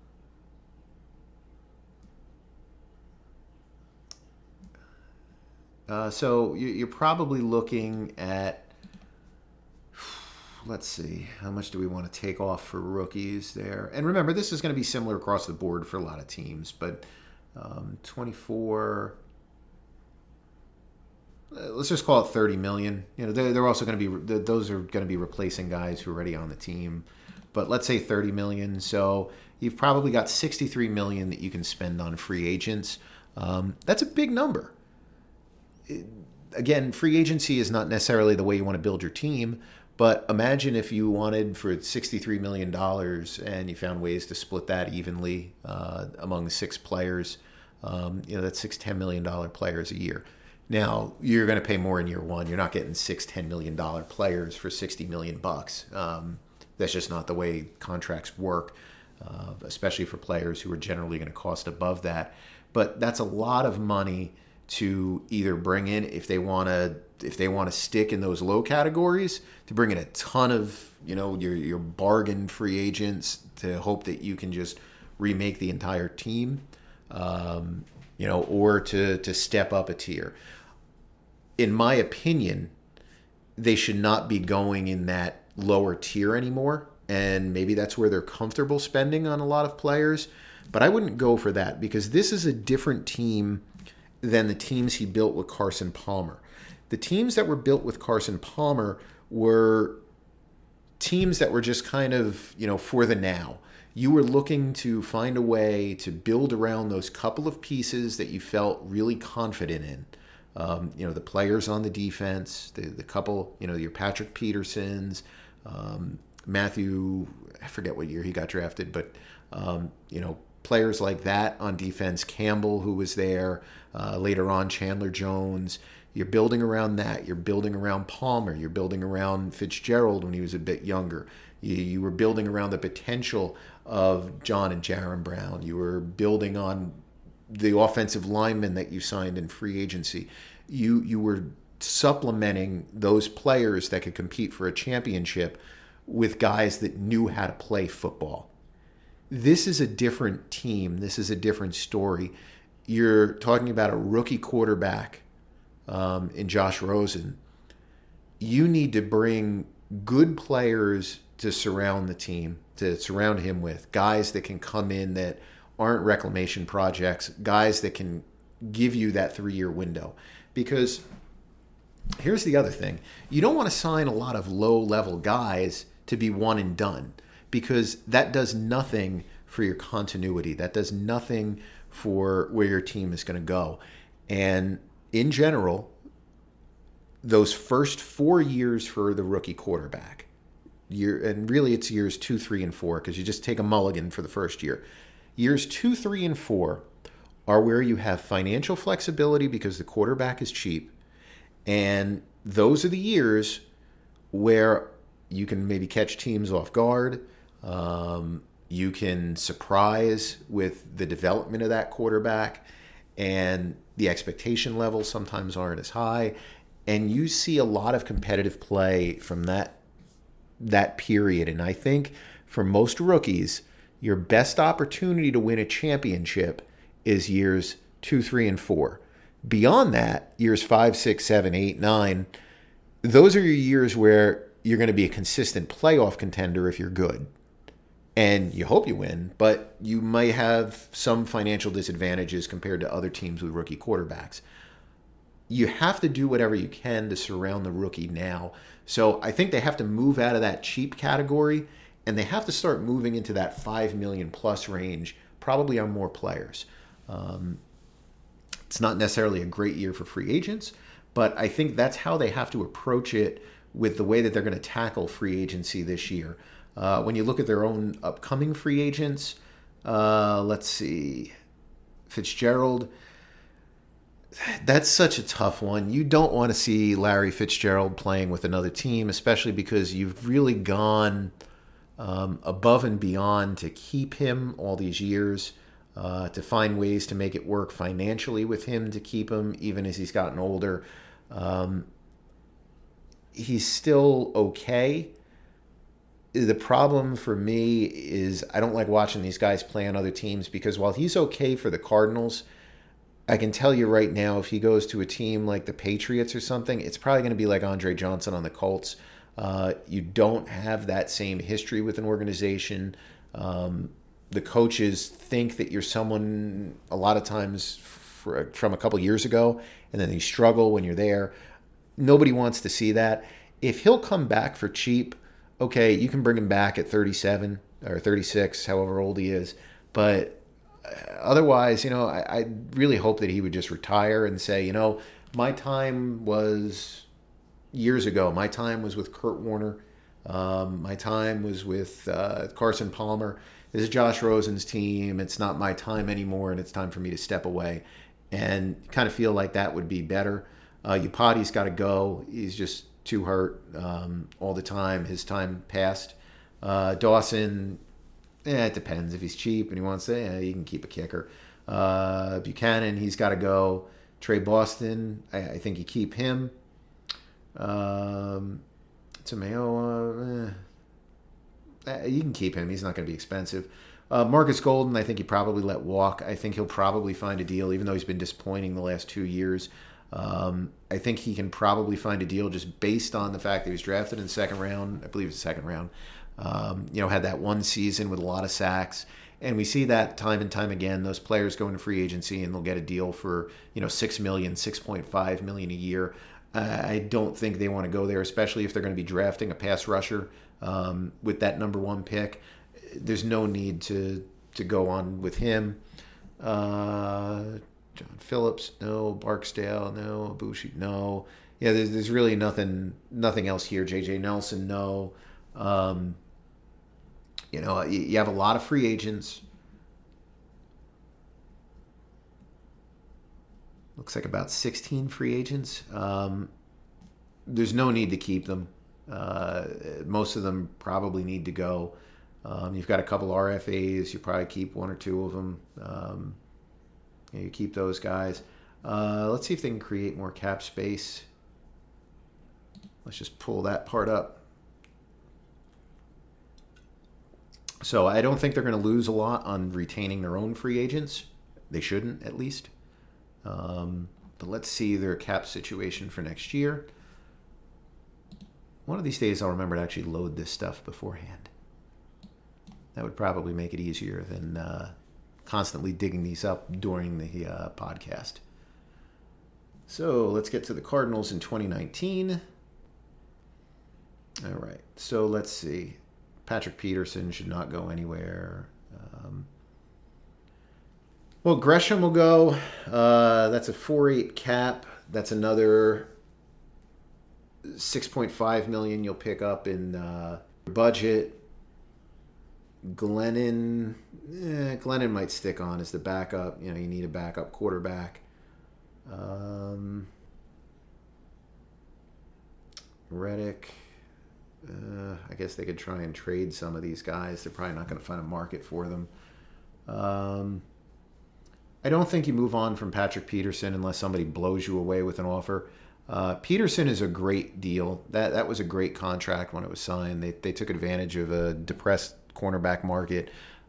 Speaker 1: million. So you're probably looking at, let's see, how much do we want to take off for rookies there? And remember, this is going to be similar across the board for a lot of teams, but 24, let's just call it $30 million. They're also going to be, those are going to be replacing guys who are already on the team, but let's say $30 million. So you've probably got $63 million that you can spend on free agents. That's a big number. Again, free agency is not necessarily the way you want to build your team, but imagine if you wanted for $63 million and you found ways to split that evenly among 6 players. That's 6 $10 million players a year. Now, you're going to pay more in year one. You're not getting 6 $10 million players for $60 million. That's just not the way contracts work, especially for players who are generally going to cost above that. But that's a lot of money to either bring in, if they want to stick in those low categories, to bring in a ton of your bargain free agents to hope that you can just remake the entire team, or to step up a tier. In my opinion, they should not be going in that lower tier anymore, and maybe that's where they're comfortable spending on a lot of players. But I wouldn't go for that, because this is a different team than the teams he built with Carson Palmer. The teams that were built with Carson Palmer were teams that were just kind of, for the now. You were looking to find a way to build around those couple of pieces that you felt really confident in. The players on the defense, the couple, your Patrick Petersons, Matthew, I forget what year he got drafted, but, players like that on defense, Campbell, who was there, later on Chandler Jones. You're building around that. You're building around Palmer. You're building around Fitzgerald when he was a bit younger. You were building around the potential of John and Jaron Brown. You were building on the offensive linemen that you signed in free agency. You were supplementing those players that could compete for a championship with guys that knew how to play football. This is a different team. This is a different story. You're talking about a rookie quarterback in Josh Rosen. You need to bring good players to surround the team, to surround him with, guys that can come in that aren't reclamation projects, guys that can give you that 3-year window. Because here's the other thing. You don't want to sign a lot of low-level guys to be one and done, because that does nothing for your continuity. That does nothing for where your team is going to go. And in general, those first 4 years for the rookie quarterback, and really it's years 2, 3, and 4, because you just take a mulligan for the first year. Years 2, 3, and 4 are where you have financial flexibility because the quarterback is cheap. And those are the years where you can maybe catch teams off guard. You can surprise with the development of that quarterback, and the expectation levels sometimes aren't as high. And you see a lot of competitive play from that period. And I think for most rookies, your best opportunity to win a championship is years 2, 3, and 4. Beyond that, years 5, 6, 7, 8, 9, those are your years where you're going to be a consistent playoff contender if you're good. And you hope you win, but you might have some financial disadvantages compared to other teams with rookie quarterbacks. You have to do whatever you can to surround the rookie now. So I think they have to move out of that cheap category, and they have to start moving into that 5 million plus range, probably on more players. It's not necessarily a great year for free agents, but I think that's how they have to approach it with the way that they're going to tackle free agency this year. When you look at their own upcoming free agents, let's see, Fitzgerald, that's such a tough one. You don't want to see Larry Fitzgerald playing with another team, especially because you've really gone above and beyond to keep him all these years, to find ways to make it work financially with him to keep him, even as he's gotten older. He's still okay. The problem for me is I don't like watching these guys play on other teams, because while he's okay for the Cardinals, I can tell you right now, if he goes to a team like the Patriots or something, it's probably going to be like Andre Johnson on the Colts. You don't have that same history with an organization. The coaches think that you're someone a lot of times from a couple years ago, and then you struggle when you're there. Nobody wants to see that. If he'll come back for cheap, okay, you can bring him back at 37 or 36, however old he is. But otherwise, I really hope that he would just retire and say, my time was years ago. My time was with Kurt Warner. My time was with Carson Palmer. This is Josh Rosen's team. It's not my time anymore, and it's time for me to step away. And kind of feel like that would be better. Upati's got to go. He's just too hurt all the time. His time passed. Dawson, it depends. If he's cheap and he wants to, you can keep a kicker. Buchanan, he's got to go. Trey Boston, I think you keep him. Tamayoa, you can keep him. He's not going to be expensive. Marcus Golden, I think you probably let walk. I think he'll probably find a deal, even though he's been disappointing the last 2 years. I think he can probably find a deal just based on the fact that he was drafted in the second round. I believe it's the second round. Had that one season with a lot of sacks. And we see that time and time again. Those players go into free agency and they'll get a deal for, $6 million, $6.5 million a year. I don't think they want to go there, especially if they're going to be drafting a pass rusher with that number 1 pick. There's no need to go on with him. John Phillips, no. Barksdale, no. Ibushi, no. Yeah, there's really nothing else here. J.J. Nelson, no. You have a lot of free agents. Looks like about 16 free agents. There's no need to keep them. Most of them probably need to go. You've got a couple RFAs. You probably keep 1 or 2 of them. You keep those guys. Let's see if they can create more cap space. Let's just pull that part up. So I don't think they're going to lose a lot on retaining their own free agents. They shouldn't, at least. But let's see their cap situation for next year. One of these days I'll remember to actually load this stuff beforehand. That would probably make it easier than constantly digging these up during the podcast. So let's get to the Cardinals in 2019. All right, so let's see. Patrick Peterson should not go anywhere. Well, Gresham will go. That's a 4.8 cap. That's another 6.5 million you'll pick up in budget. Glennon might stick on as the backup. You need a backup quarterback. Reddick. I guess they could try and trade some of these guys. They're probably not going to find a market for them. I don't think you move on from Patrick Peterson unless somebody blows you away with an offer. Peterson is a great deal. That was a great contract when it was signed. They took advantage of a depressed cornerback market.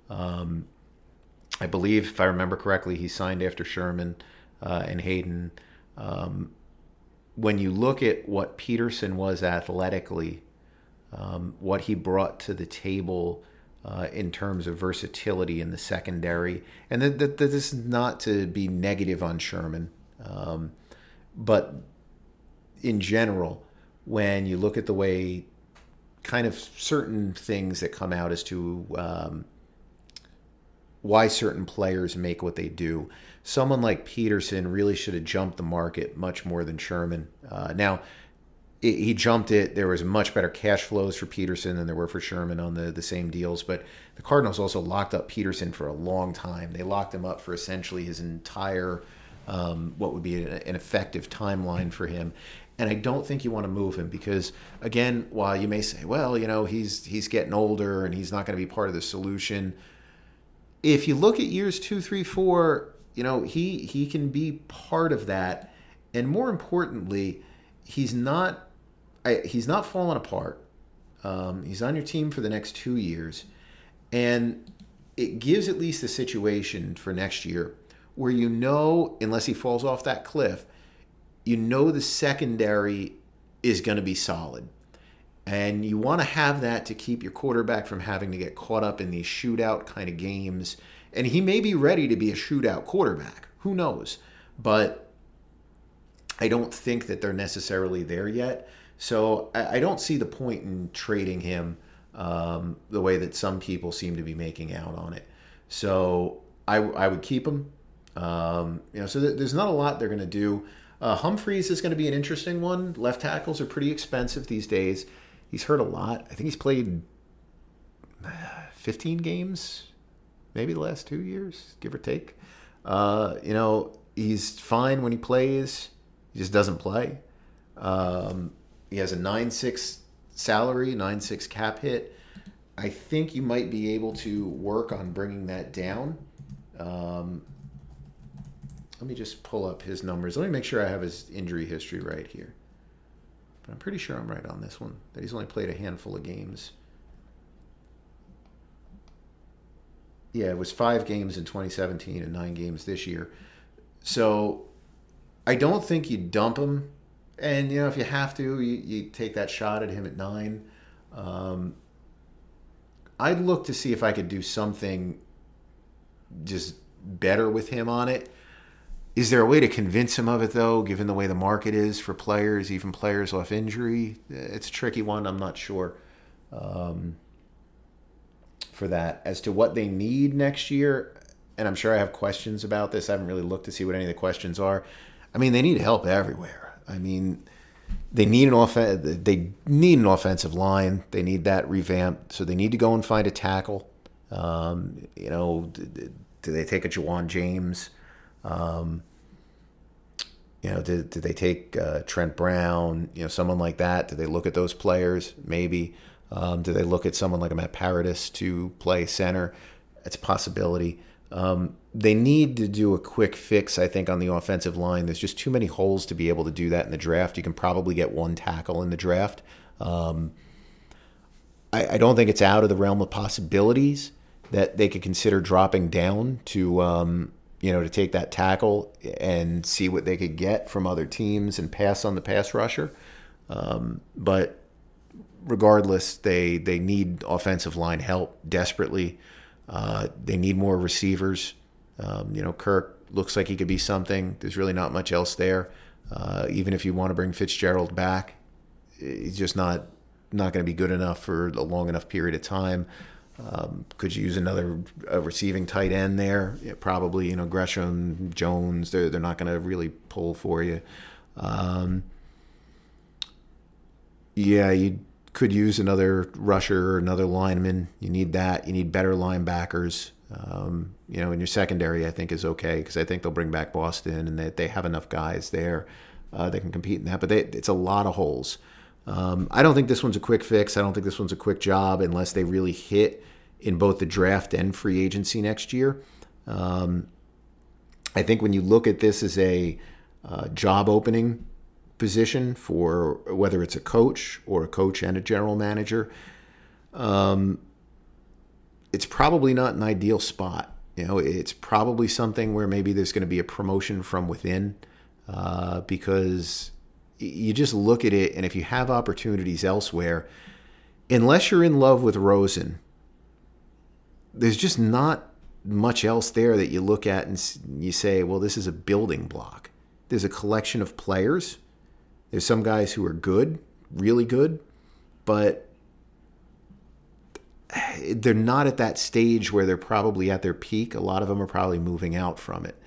Speaker 1: I believe, if I remember correctly, he signed after Sherman and Hayden. When you look at what Peterson was athletically, what he brought to the table in terms of versatility in the secondary, and this is not to be negative on Sherman, but in general, when you look at the way kind of certain things that come out as to why certain players make what they do, someone like Peterson really should have jumped the market much more than Sherman. Now, he jumped it. There was much better cash flows for Peterson than there were for Sherman on the same deals. But the Cardinals also locked up Peterson for a long time. They locked him up for essentially his entire, what would be an effective timeline for him. And I don't think you want to move him because, again, while you may say, well, he's getting older and he's not going to be part of the solution. If you look at years 2, 3, 4, he can be part of that. And more importantly, he's not falling apart. He's on your team for the next 2 years. And it gives at least a situation for next year where unless he falls off that cliff, the secondary is going to be solid. And you want to have that to keep your quarterback from having to get caught up in these shootout kind of games. And he may be ready to be a shootout quarterback. Who knows? But I don't think that they're necessarily there yet. So I don't see the point in trading him the way that some people seem to be making out on it. So I would keep him. So there's not a lot they're going to do. Humphreys is going to be an interesting one. Left tackles are pretty expensive these days. He's hurt a lot. I think he's played 15 games, maybe the last 2 years, give or take. He's fine when he plays. He just doesn't play. He has a 9.6 salary, 9.6 cap hit. I think you might be able to work on bringing that down. Let me just pull up his numbers. Let me make sure I have his injury history right here. But I'm pretty sure I'm right on this one, that he's only played a handful of games. Yeah, it was 5 games in 2017 and 9 games this year. So I don't think you dump him. And, if you have to, you take that shot at him at 9. I'd look to see if I could do something just better with him on it. Is there a way to convince him of it, though, given the way the market is for players, even players off injury? It's a tricky one. I'm not sure for that. As to what they need next year, and I'm sure I have questions about this. I haven't really looked to see what any of the questions are. They need help everywhere. They need an offensive line. They need that revamped. So they need to go and find a tackle. Do they take a Juwan James? Did they take Trent Brown? Someone like that. Do they look at those players? Maybe. Do they look at someone like a Matt Paradis to play center? It's a possibility. They need to do a quick fix, I think, on the offensive line. There's just too many holes to be able to do that in the draft. You can probably get one tackle in the draft. I don't think it's out of the realm of possibilities that they could consider dropping down to take that tackle and see what they could get from other teams and pass on the pass rusher. But regardless, they need offensive line help desperately. They need more receivers. Kirk looks like he could be something. There's really not much else there. Even if you want to bring Fitzgerald back, he's just not going to be good enough for a long enough period of time. Could you use another receiving tight end there? Yeah, probably. Gresham, Jones. They're not going to really pull for you. Yeah, you could use another rusher or another lineman. You need that. You need better linebackers. In your secondary, I think is okay because I think they'll bring back Boston and they have enough guys there that can compete in that. But it's a lot of holes. I don't think this one's a quick fix. I don't think this one's a quick job unless they really hit in both the draft and free agency next year. I think when you look at this as a job opening position for whether it's a coach or a coach and a general manager, it's probably not an ideal spot. It's probably something where maybe there's going to be a promotion from within because you just look at it, and if you have opportunities elsewhere, unless you're in love with Rosen, there's just not much else there that you look at and you say, well, this is a building block. There's a collection of players. There's some guys who are good, really good, but they're not at that stage where they're probably at their peak. A lot of them are probably moving out from it.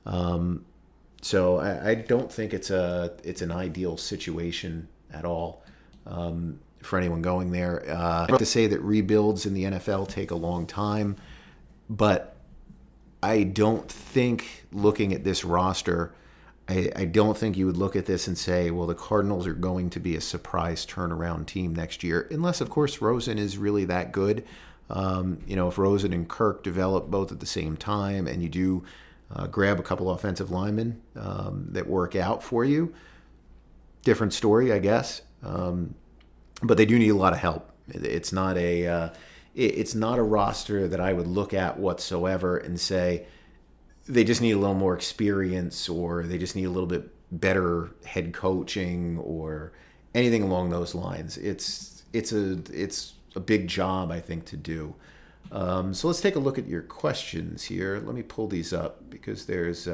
Speaker 1: So I don't think it's an ideal situation at all for anyone going there. I have to say that rebuilds in the NFL take a long time, but I don't think looking at this roster, I don't think you would look at this and say, well, the Cardinals are going to be a surprise turnaround team next year, unless, of course, Rosen is really that good. If Rosen and Kirk develop both at the same time and you do grab a couple offensive linemen that work out for you, different story, I guess. But they do need a lot of help. It's not a roster that I would look at whatsoever and say, they just need a little more experience or they just need a little bit better head coaching or anything along those lines. It's a big job, I think, to do. So let's take a look at your questions here. Let me pull these up because there's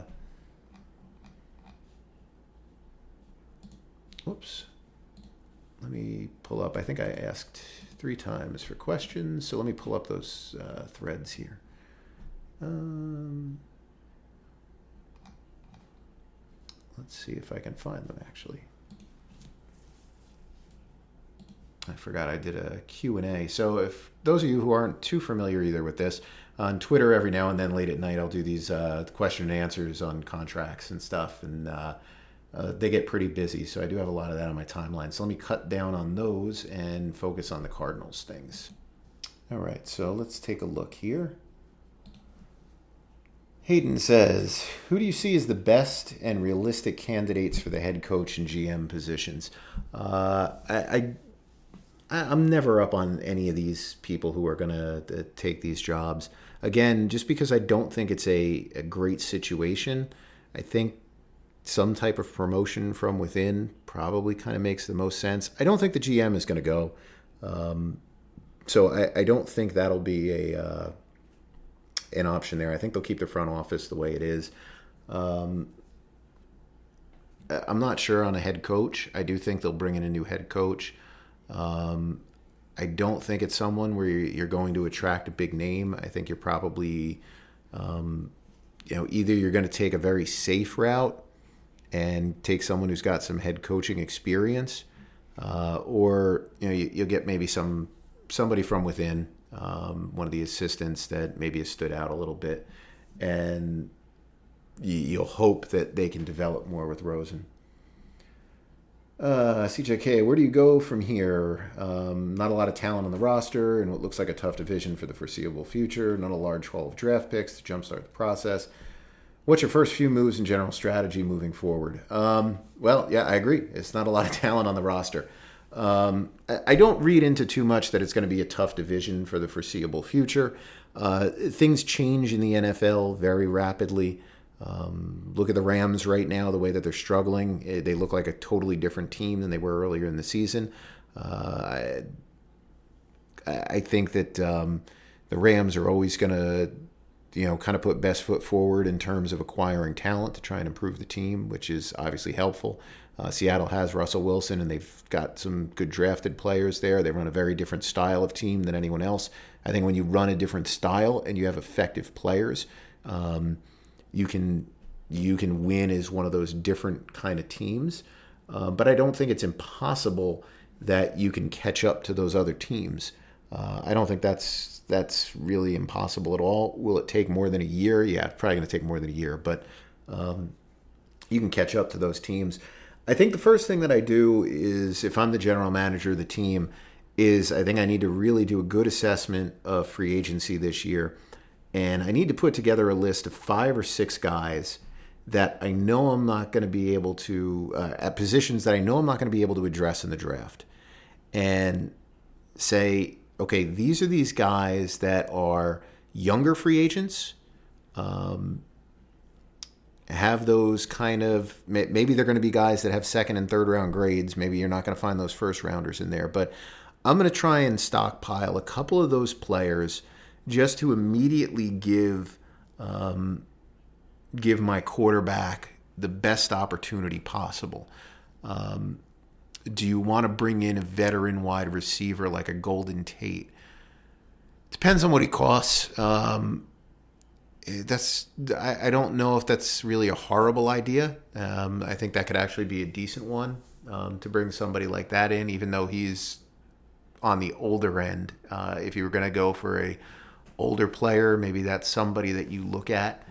Speaker 1: whoops. Let me pull up. I think I asked 3 times for questions, so let me pull up those threads here. Let's see if I can find them, actually. I forgot I did a Q&A. So if those of you who aren't too familiar either with this, on Twitter every now and then late at night I'll do these question and answers on contracts and stuff, and they get pretty busy, so I do have a lot of that on my timeline. So let me cut down on those and focus on the Cardinals things. All right, so let's take a look here. Hayden says, who do you see as the best and realistic candidates for the head coach and GM positions? I'm never up on any of these people who are going to take these jobs. Again, just because I don't think it's a great situation, I think some type of promotion from within probably kind of makes the most sense. I don't think the GM is going to go. So I don't think that'll be an option there. I think they'll keep the front office the way it is. I'm not sure on a head coach. I do think they'll bring in a new head coach. I don't think it's someone where you're going to attract a big name. I think you're probably, either you're going to take a very safe route and take someone who's got some head coaching experience, or you'll get maybe somebody from within, one of the assistants that maybe has stood out a little bit, and you'll hope that they can develop more with Rosen. CJK, where do you go from here? Not a lot of talent on the roster and what looks like a tough division for the foreseeable future. Not a large haul of draft picks to jumpstart the process. What's your first few moves and general strategy moving forward? Well, yeah, I agree. It's not a lot of talent on the roster. I don't read into too much that it's going to be a tough division for the foreseeable future. Things change in the NFL very rapidly. Look at the Rams right now, the way that they're struggling. They look like a totally different team than they were earlier in the season. I think that the Rams are always going to, kind of put best foot forward in terms of acquiring talent to try and improve the team, which is obviously helpful. Seattle has Russell Wilson, and they've got some good drafted players there. They run a very different style of team than anyone else. I think when you run a different style and you have effective players, you can win as one of those different kind of teams. But I don't think it's impossible that you can catch up to those other teams. I don't think that's really impossible at all. Will it take more than a year? Yeah, it's probably going to take more than a year, but you can catch up to those teams. I think the first thing that I do is, if I'm the general manager of the team, is I think I need to really do a good assessment of free agency this year. And I need to put together a list of 5 or 6 guys that I know I'm not going to be able to, at positions that I know I'm not going to be able to address in the draft. And say, okay, these are these guys that are younger free agents, have those kind of, maybe they're going to be guys that have second and third round grades. Maybe you're not going to find those first rounders in there, but I'm going to try and stockpile a couple of those players just to immediately give my quarterback the best opportunity possible. Do you want to bring in a veteran wide receiver like a Golden Tate? Depends on what he costs. I don't know if that's really a horrible idea. I think that could actually be a decent one, to bring somebody like that in, even though he's on the older end. If you were going to go for a older player, maybe that's somebody that you look at.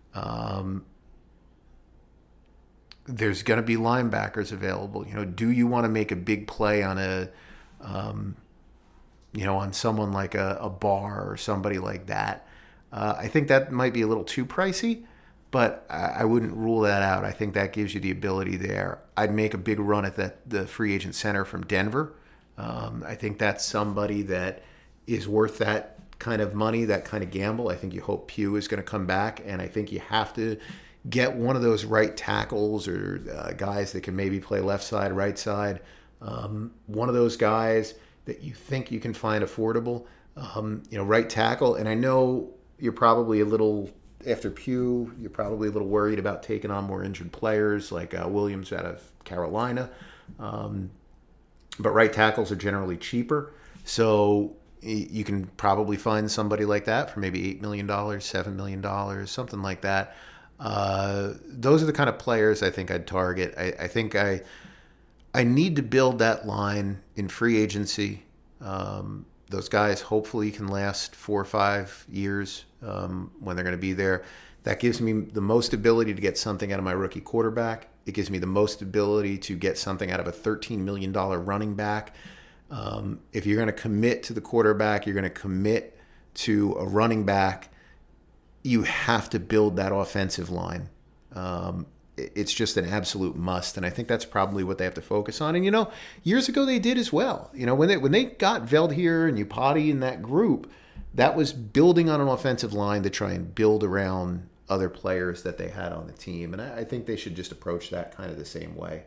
Speaker 1: There's going to be linebackers available. Do you want to make a big play on on someone like a Barr or somebody like that? I think that might be a little too pricey, but I wouldn't rule that out. I think that gives you the ability there. I'd make a big run at the free agent center from Denver. I think that's somebody that is worth that kind of money, that kind of gamble. I think you hope Pugh is going to come back, and I think you have to get one of those right tackles or guys that can maybe play left side, right side. One of those guys that you think you can find affordable, right tackle. And I know you're probably a little, after Pugh, you're probably a little worried about taking on more injured players like Williams out of Carolina. But right tackles are generally cheaper. So you can probably find somebody like that for maybe $8 million, $7 million, something like that. Those are the kind of players I think I'd target. I think I need to build that line in free agency. Those guys hopefully can last 4 or 5 years when they're going to be there. That gives me the most ability to get something out of my rookie quarterback. It gives me the most ability to get something out of a $13 million running back. If you're going to commit to the quarterback, you're going to commit to a running back, you have to build that offensive line. It's just an absolute must, and I think that's probably what they have to focus on. And years ago they did as well. When they got Veldheer and Upati in that group, that was building on an offensive line to try and build around other players that they had on the team, and I think they should just approach that kind of the same way.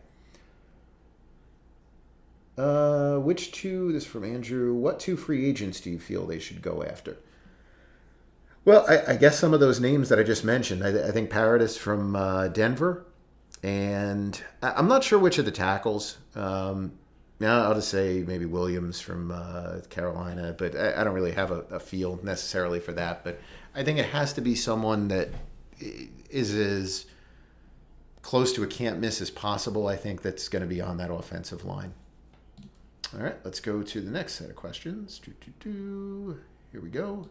Speaker 1: This is from Andrew. What 2 free agents do you feel they should go after? Well, I guess some of those names that I just mentioned. I think Paradis from Denver, and I'm not sure which of the tackles. I'll just say maybe Williams from Carolina, but I don't really have a feel necessarily for that. But I think it has to be someone that is as close to a can't miss as possible. I think that's going to be on that offensive line. All right, let's go to the next set of questions. Here we go.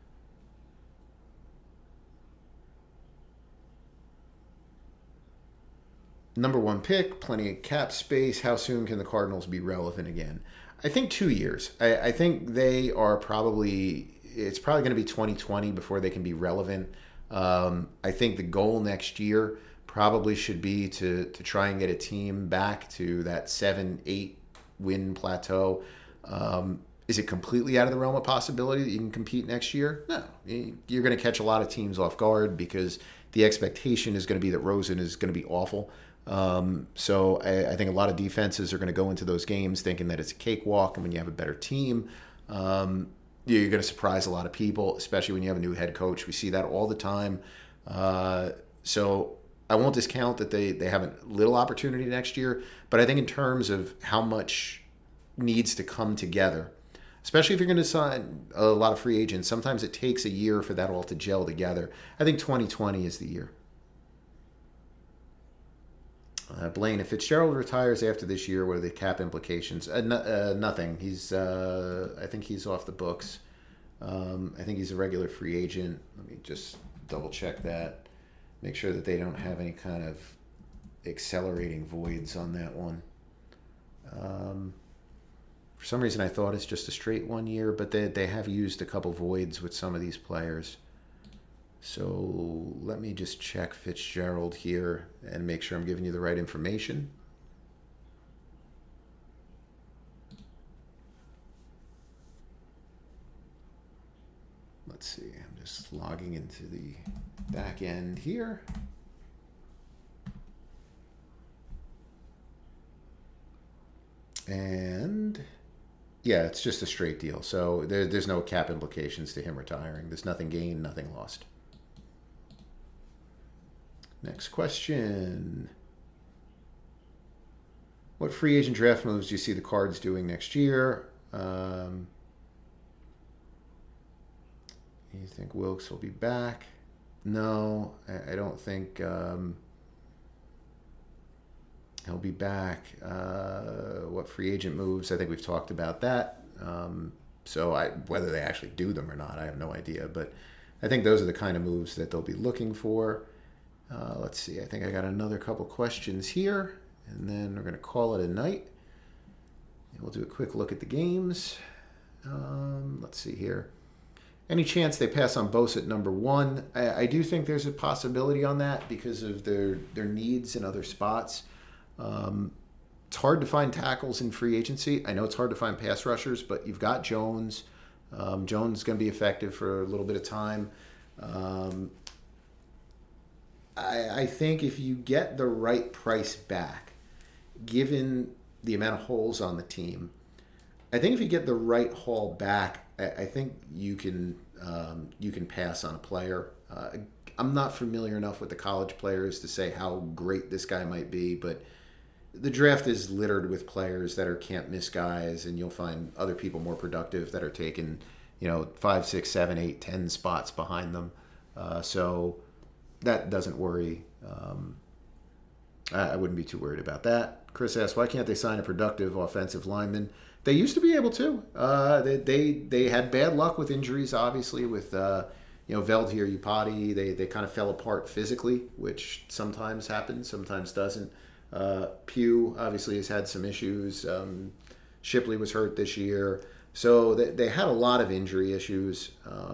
Speaker 1: Number 1 pick, plenty of cap space. How soon can the Cardinals be relevant again? I think 2 years. I think they are it's probably going to be 2020 before they can be relevant. I think the goal next year probably should be to try and get a team back to that 7-8 win plateau. Is it completely out of the realm of possibility that you can compete next year? No. You're going to catch a lot of teams off guard because the expectation is going to be that Rosen is going to be awful. So I think a lot of defenses are going to go into those games thinking that it's a cakewalk, and when you have a better team, you're going to surprise a lot of people, especially when you have a new head coach. We see that all the time. So I won't discount that they have a little opportunity next year, but I think in terms of how much needs to come together, especially if you're going to sign a lot of free agents, sometimes it takes a year for that all to gel together. I think 2020 is the year. Blaine, if Fitzgerald retires after this year, what are the cap implications? Nothing. I think he's off the books. I think he's a regular free agent. Let me just double check that. Make sure that they don't have any kind of accelerating voids on that one. For some reason, I thought it's just a straight 1 year, but they have used a couple voids with some of these players. So let me just check Fitzgerald here and make sure I'm giving you the right information. Let's see, I'm just logging into the back end here. And yeah, it's just a straight deal. So there's no cap implications to him retiring. There's nothing gained, nothing lost. Next question. What free agent draft moves do you see the Cards doing next year? You think Wilkes will be back? No, I don't think he'll be back. What free agent moves? I think we've talked about that. So whether they actually do them or not, I have no idea. But I think those are the kind of moves that they'll be looking for. Let's see. I think I got another couple questions here, and then we're going to call it a night. And we'll do a quick look at the games. Let's see here. Any chance they pass on Bosa at number one? I do think there's a possibility on that because of their needs in other spots. It's hard to find tackles in free agency. I know it's hard to find pass rushers, but you've got Jones. Jones is going to be effective for a little bit of time. I think if you get the right price back, given the amount of holes on the team, I think if you get the right haul back, I think you can pass on a player. I'm not familiar enough with the college players to say how great this guy might be, but the draft is littered with players that are can't miss guys, and you'll find other people more productive that are taking 5, 6, 7, 8, 10 spots behind them. So that doesn't worry. I wouldn't be too worried about that. Chris asks, why can't they sign a productive offensive lineman? They used to be able to. They had bad luck with injuries, obviously, with Veldheer, Upati. They kind of fell apart physically, which sometimes happens, sometimes doesn't. Pugh obviously has had some issues. Shipley was hurt this year. So they had a lot of injury issues.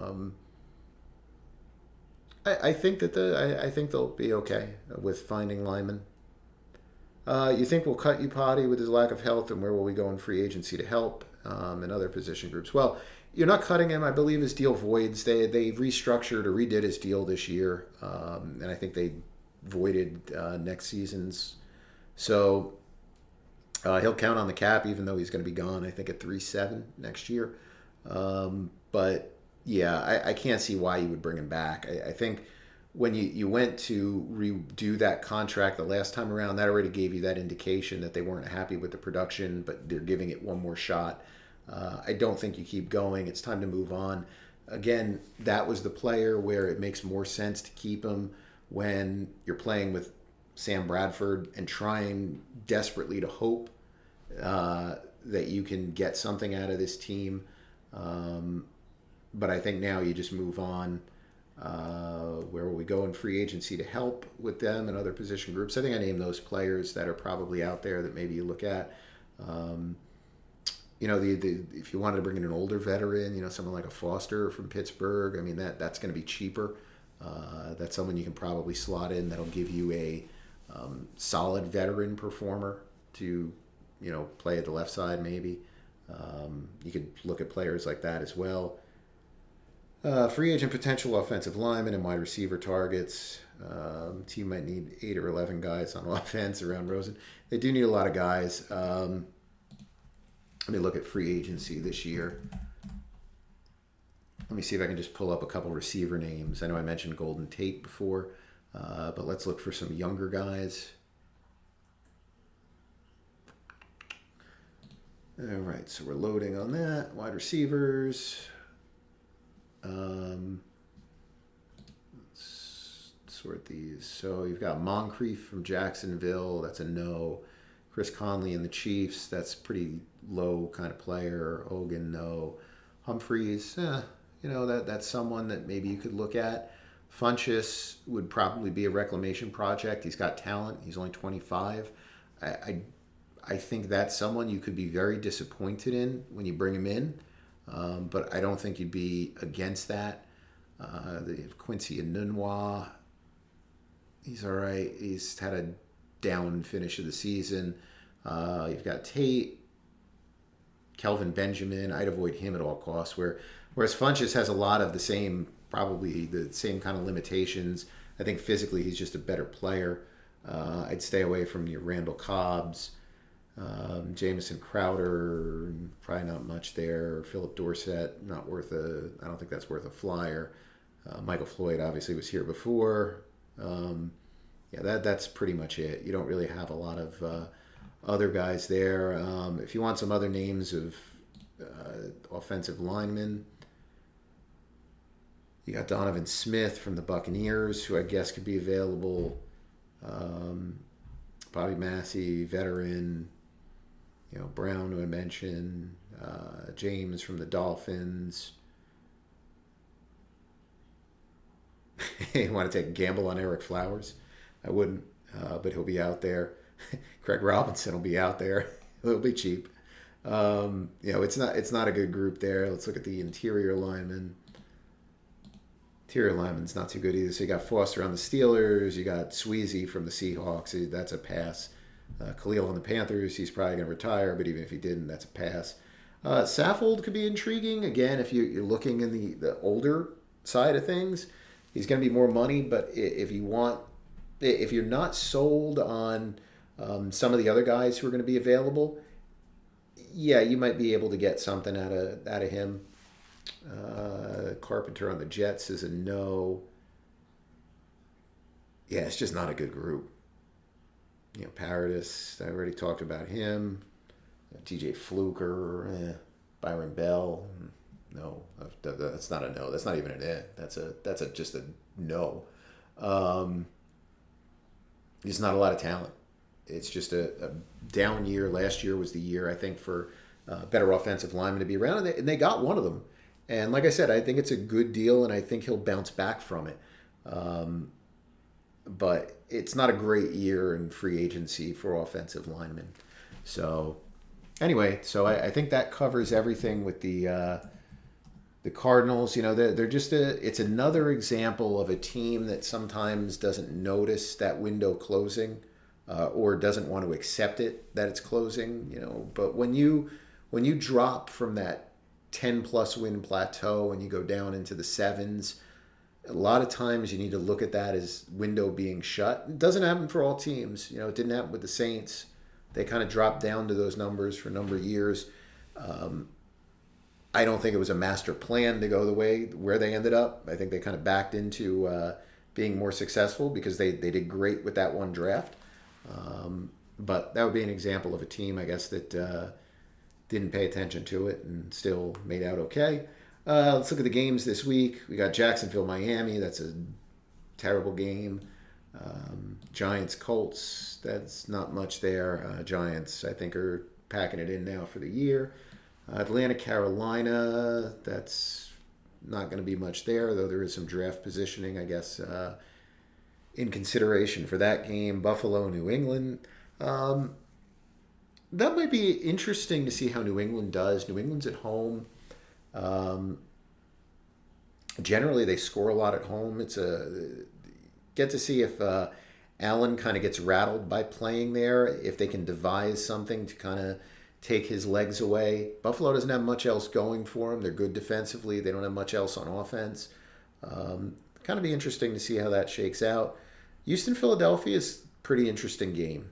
Speaker 1: I think I think they'll be okay with finding linemen. You think we'll cut Upati with his lack of health, and where will we go in free agency to help and other position groups? Well, you're not cutting him. I believe his deal voids. They restructured or redid his deal this year, and I think they voided next season's. So he'll count on the cap, even though he's going to be gone, I think, at 3.7 next year. But yeah, I can't see why you would bring him back. I think when you went to redo that contract the last time around, that already gave you that indication that they weren't happy with the production, but they're giving it one more shot. I don't think you keep going. It's time to move on. Again, that was the player where it makes more sense to keep him when you're playing with Sam Bradford and trying desperately to hope that you can get something out of this team. But I think now you just move on. Where will we go in free agency to help with them and other position groups? I think I named those players that are probably out there that maybe you look at. If you wanted to bring in an older veteran, someone like a Foster from Pittsburgh, I mean, that's going to be cheaper. That's someone you can probably slot in that'll give you a solid veteran performer to, play at the left side maybe. You could look at players like that as well. Free agent potential offensive lineman and wide receiver targets. Team might need 8 or 11 guys on offense around Rosen. They do need a lot of guys. Let me look at free agency this year. Let me see if I can just pull up a couple receiver names. I know I mentioned Golden Tate before. But let's look for some younger guys. All right, so we're loading on that. Wide receivers. Let's sort these. So you've got Moncrief from Jacksonville. That's a no. Chris Conley and the Chiefs. That's pretty low kind of player. Hogan, no. Humphreys, that's someone that maybe you could look at. Funchess would probably be a reclamation project. He's got talent. He's only 25. I think that's someone you could be very disappointed in when you bring him in, but I don't think you'd be against that. They have Quincy Enunwa. He's all right. He's had a down finish of the season. You've got Tate, Kelvin Benjamin. I'd avoid him at all costs. Whereas Funchess has a lot of probably the same kind of limitations. I think physically he's just a better player. I'd stay away from your Randall Cobbs. Jamison Crowder, probably not much there. Philip Dorsett, I don't think that's worth a flyer. Michael Floyd obviously was here before. That's pretty much it. You don't really have a lot of other guys there. If you want some other names of offensive linemen, you got Donovan Smith from the Buccaneers, who I guess could be available. Bobby Massey, veteran. Brown, who I mentioned, James from the Dolphins. You want to take a gamble on Eric Flowers? I wouldn't, but he'll be out there. Craig Robinson will be out there. He'll be cheap. It's not a good group there. Let's look at the interior linemen. Interior lineman's not too good either. So you got Foster on the Steelers. You got Sweezy from the Seahawks. That's a pass. Khalil on the Panthers, he's probably going to retire, but even if he didn't, that's a pass. Saffold could be intriguing. Again, if you're looking in the older side of things, he's going to be more money, but if you're not sold on some of the other guys who are going to be available, yeah, you might be able to get something out of him. Carpenter on the Jets is a no. Yeah, it's just not a good group. Paradis, I already talked about him. TJ Fluker, Byron Bell, no, that's not a no. That's not even an it. That's just a no. There's not a lot of talent. It's just a down year. Last year was the year, I think, for better offensive linemen to be around, and they got one of them. And like I said, I think it's a good deal, and I think he'll bounce back from it. But it's not a great year in free agency for offensive linemen. So anyway, I think that covers everything with the Cardinals. They're just it's another example of a team that sometimes doesn't notice that window closing or doesn't want to accept it that it's closing. But when you drop from that 10+ win plateau and you go down into the sevens, a lot of times you need to look at that as window being shut. It doesn't happen for all teams. It didn't happen with the Saints. They kind of dropped down to those numbers for a number of years. I don't think it was a master plan to go the way where they ended up. I think they kind of backed into being more successful because they did great with that one draft. But that would be an example of a team, I guess, that didn't pay attention to it and still made out okay. Let's look at the games this week. We got Jacksonville, Miami. That's a terrible game. Giants, Colts. That's not much there. Giants, I think, are packing it in now for the year. Atlanta, Carolina. That's not going to be much there, though there is some draft positioning, I guess, in consideration for that game. Buffalo, New England. That might be interesting to see how New England does. New England's at home. Generally, they score a lot at home. Get to see if Allen kind of gets rattled by playing there, if they can devise something to kind of take his legs away. Buffalo doesn't have much else going for them. They're good defensively. They don't have much else on offense. Kind of be interesting to see how that shakes out. Houston, Philadelphia is a pretty interesting game.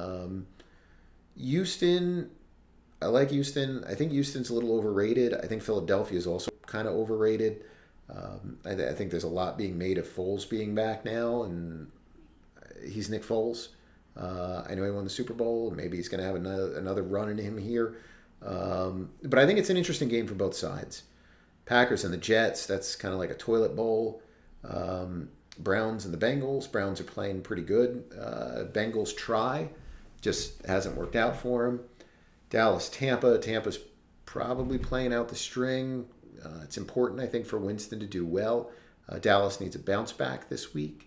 Speaker 1: Houston, I like Houston. I think Houston's a little overrated. I think Philadelphia is also kind of overrated. I think there's a lot being made of Foles being back now, and he's Nick Foles. I know he won the Super Bowl, and maybe he's going to have another run in him here. But I think it's an interesting game for both sides. Packers and the Jets, that's kind of like a toilet bowl. Browns and the Bengals. Browns are playing pretty good. Bengals try. Just hasn't worked out for them. Dallas, Tampa. Tampa's probably playing out the string. It's important, I think, for Winston to do well. Dallas needs a bounce back this week.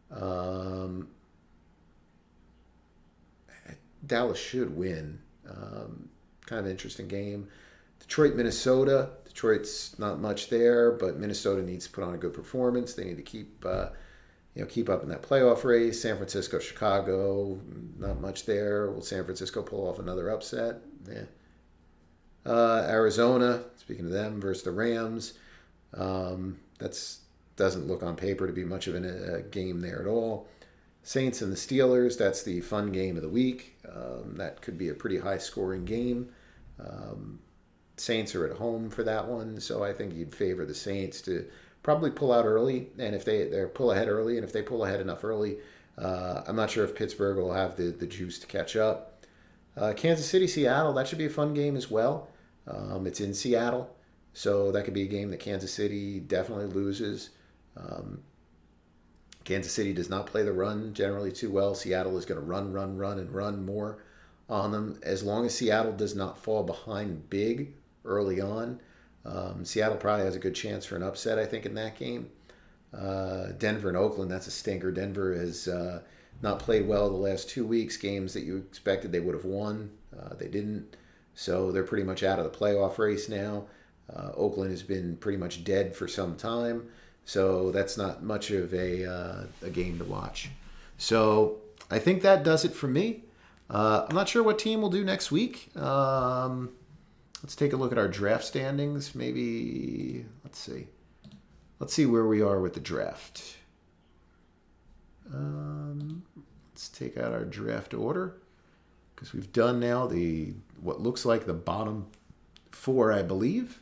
Speaker 1: Dallas should win. Kind of an interesting game. Detroit, Minnesota. Detroit's not much there, but Minnesota needs to put on a good performance. They need to keep up in that playoff race. San Francisco, Chicago, not much there. Will San Francisco pull off another upset? Yeah. Arizona, speaking of them, versus the Rams. That's doesn't look on paper to be much of a game there at all. Saints and the Steelers, that's the fun game of the week. That could be a pretty high-scoring game. Saints are at home for that one, so I think you'd favor the Saints to probably pull out early, and if they pull ahead early, and if they pull ahead enough early, I'm not sure if Pittsburgh will have the juice to catch up. Kansas City, Seattle, that should be a fun game as well. It's in Seattle, so that could be a game that Kansas City definitely loses. Kansas City does not play the run generally too well. Seattle is going to run more on them. As long as Seattle does not fall behind big early on, Seattle probably has a good chance for an upset, I think, in that game. Denver and Oakland, that's a stinker. Denver has not played well the last 2 weeks. Games that you expected they would have won, they didn't. So they're pretty much out of the playoff race now. Oakland has been pretty much dead for some time. So that's not much of a game to watch. So I think that does it for me. I'm not sure what team we'll do next week. Let's take a look at our draft standings. Maybe, let's see. Let's see where we are with the draft. Let's take out our draft order, because we've done now what looks like the bottom 4, I believe.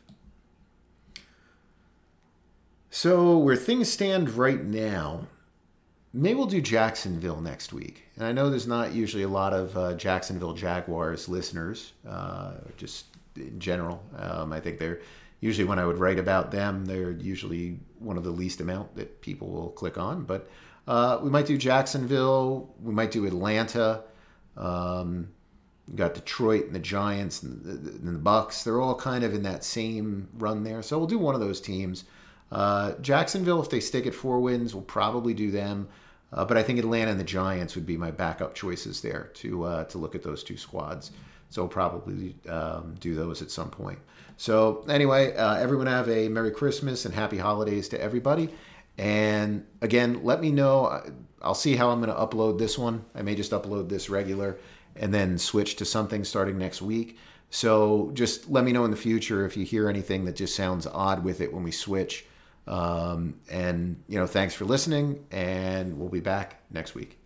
Speaker 1: So where things stand right now, maybe we'll do Jacksonville next week. And I know there's not usually a lot of Jacksonville Jaguars listeners, just in general. I think they're usually, when I would write about them, they're usually one of the least amount that people will click on. But we might do Jacksonville. We might do Atlanta. We got Detroit and the Giants and the Bucs. They're all kind of in that same run there. So we'll do one of those teams. Jacksonville, if they stick at 4 wins, we'll probably do them. But I think Atlanta and the Giants would be my backup choices there to look at those 2 squads. So we'll probably do those at some point. So anyway, everyone have a Merry Christmas and Happy Holidays to everybody. And again, let me know. I'll see how I'm going to upload this one. I may just upload this regular and then switch to something starting next week. So just let me know in the future if you hear anything that just sounds odd with it when we switch. And, thanks for listening, and we'll be back next week.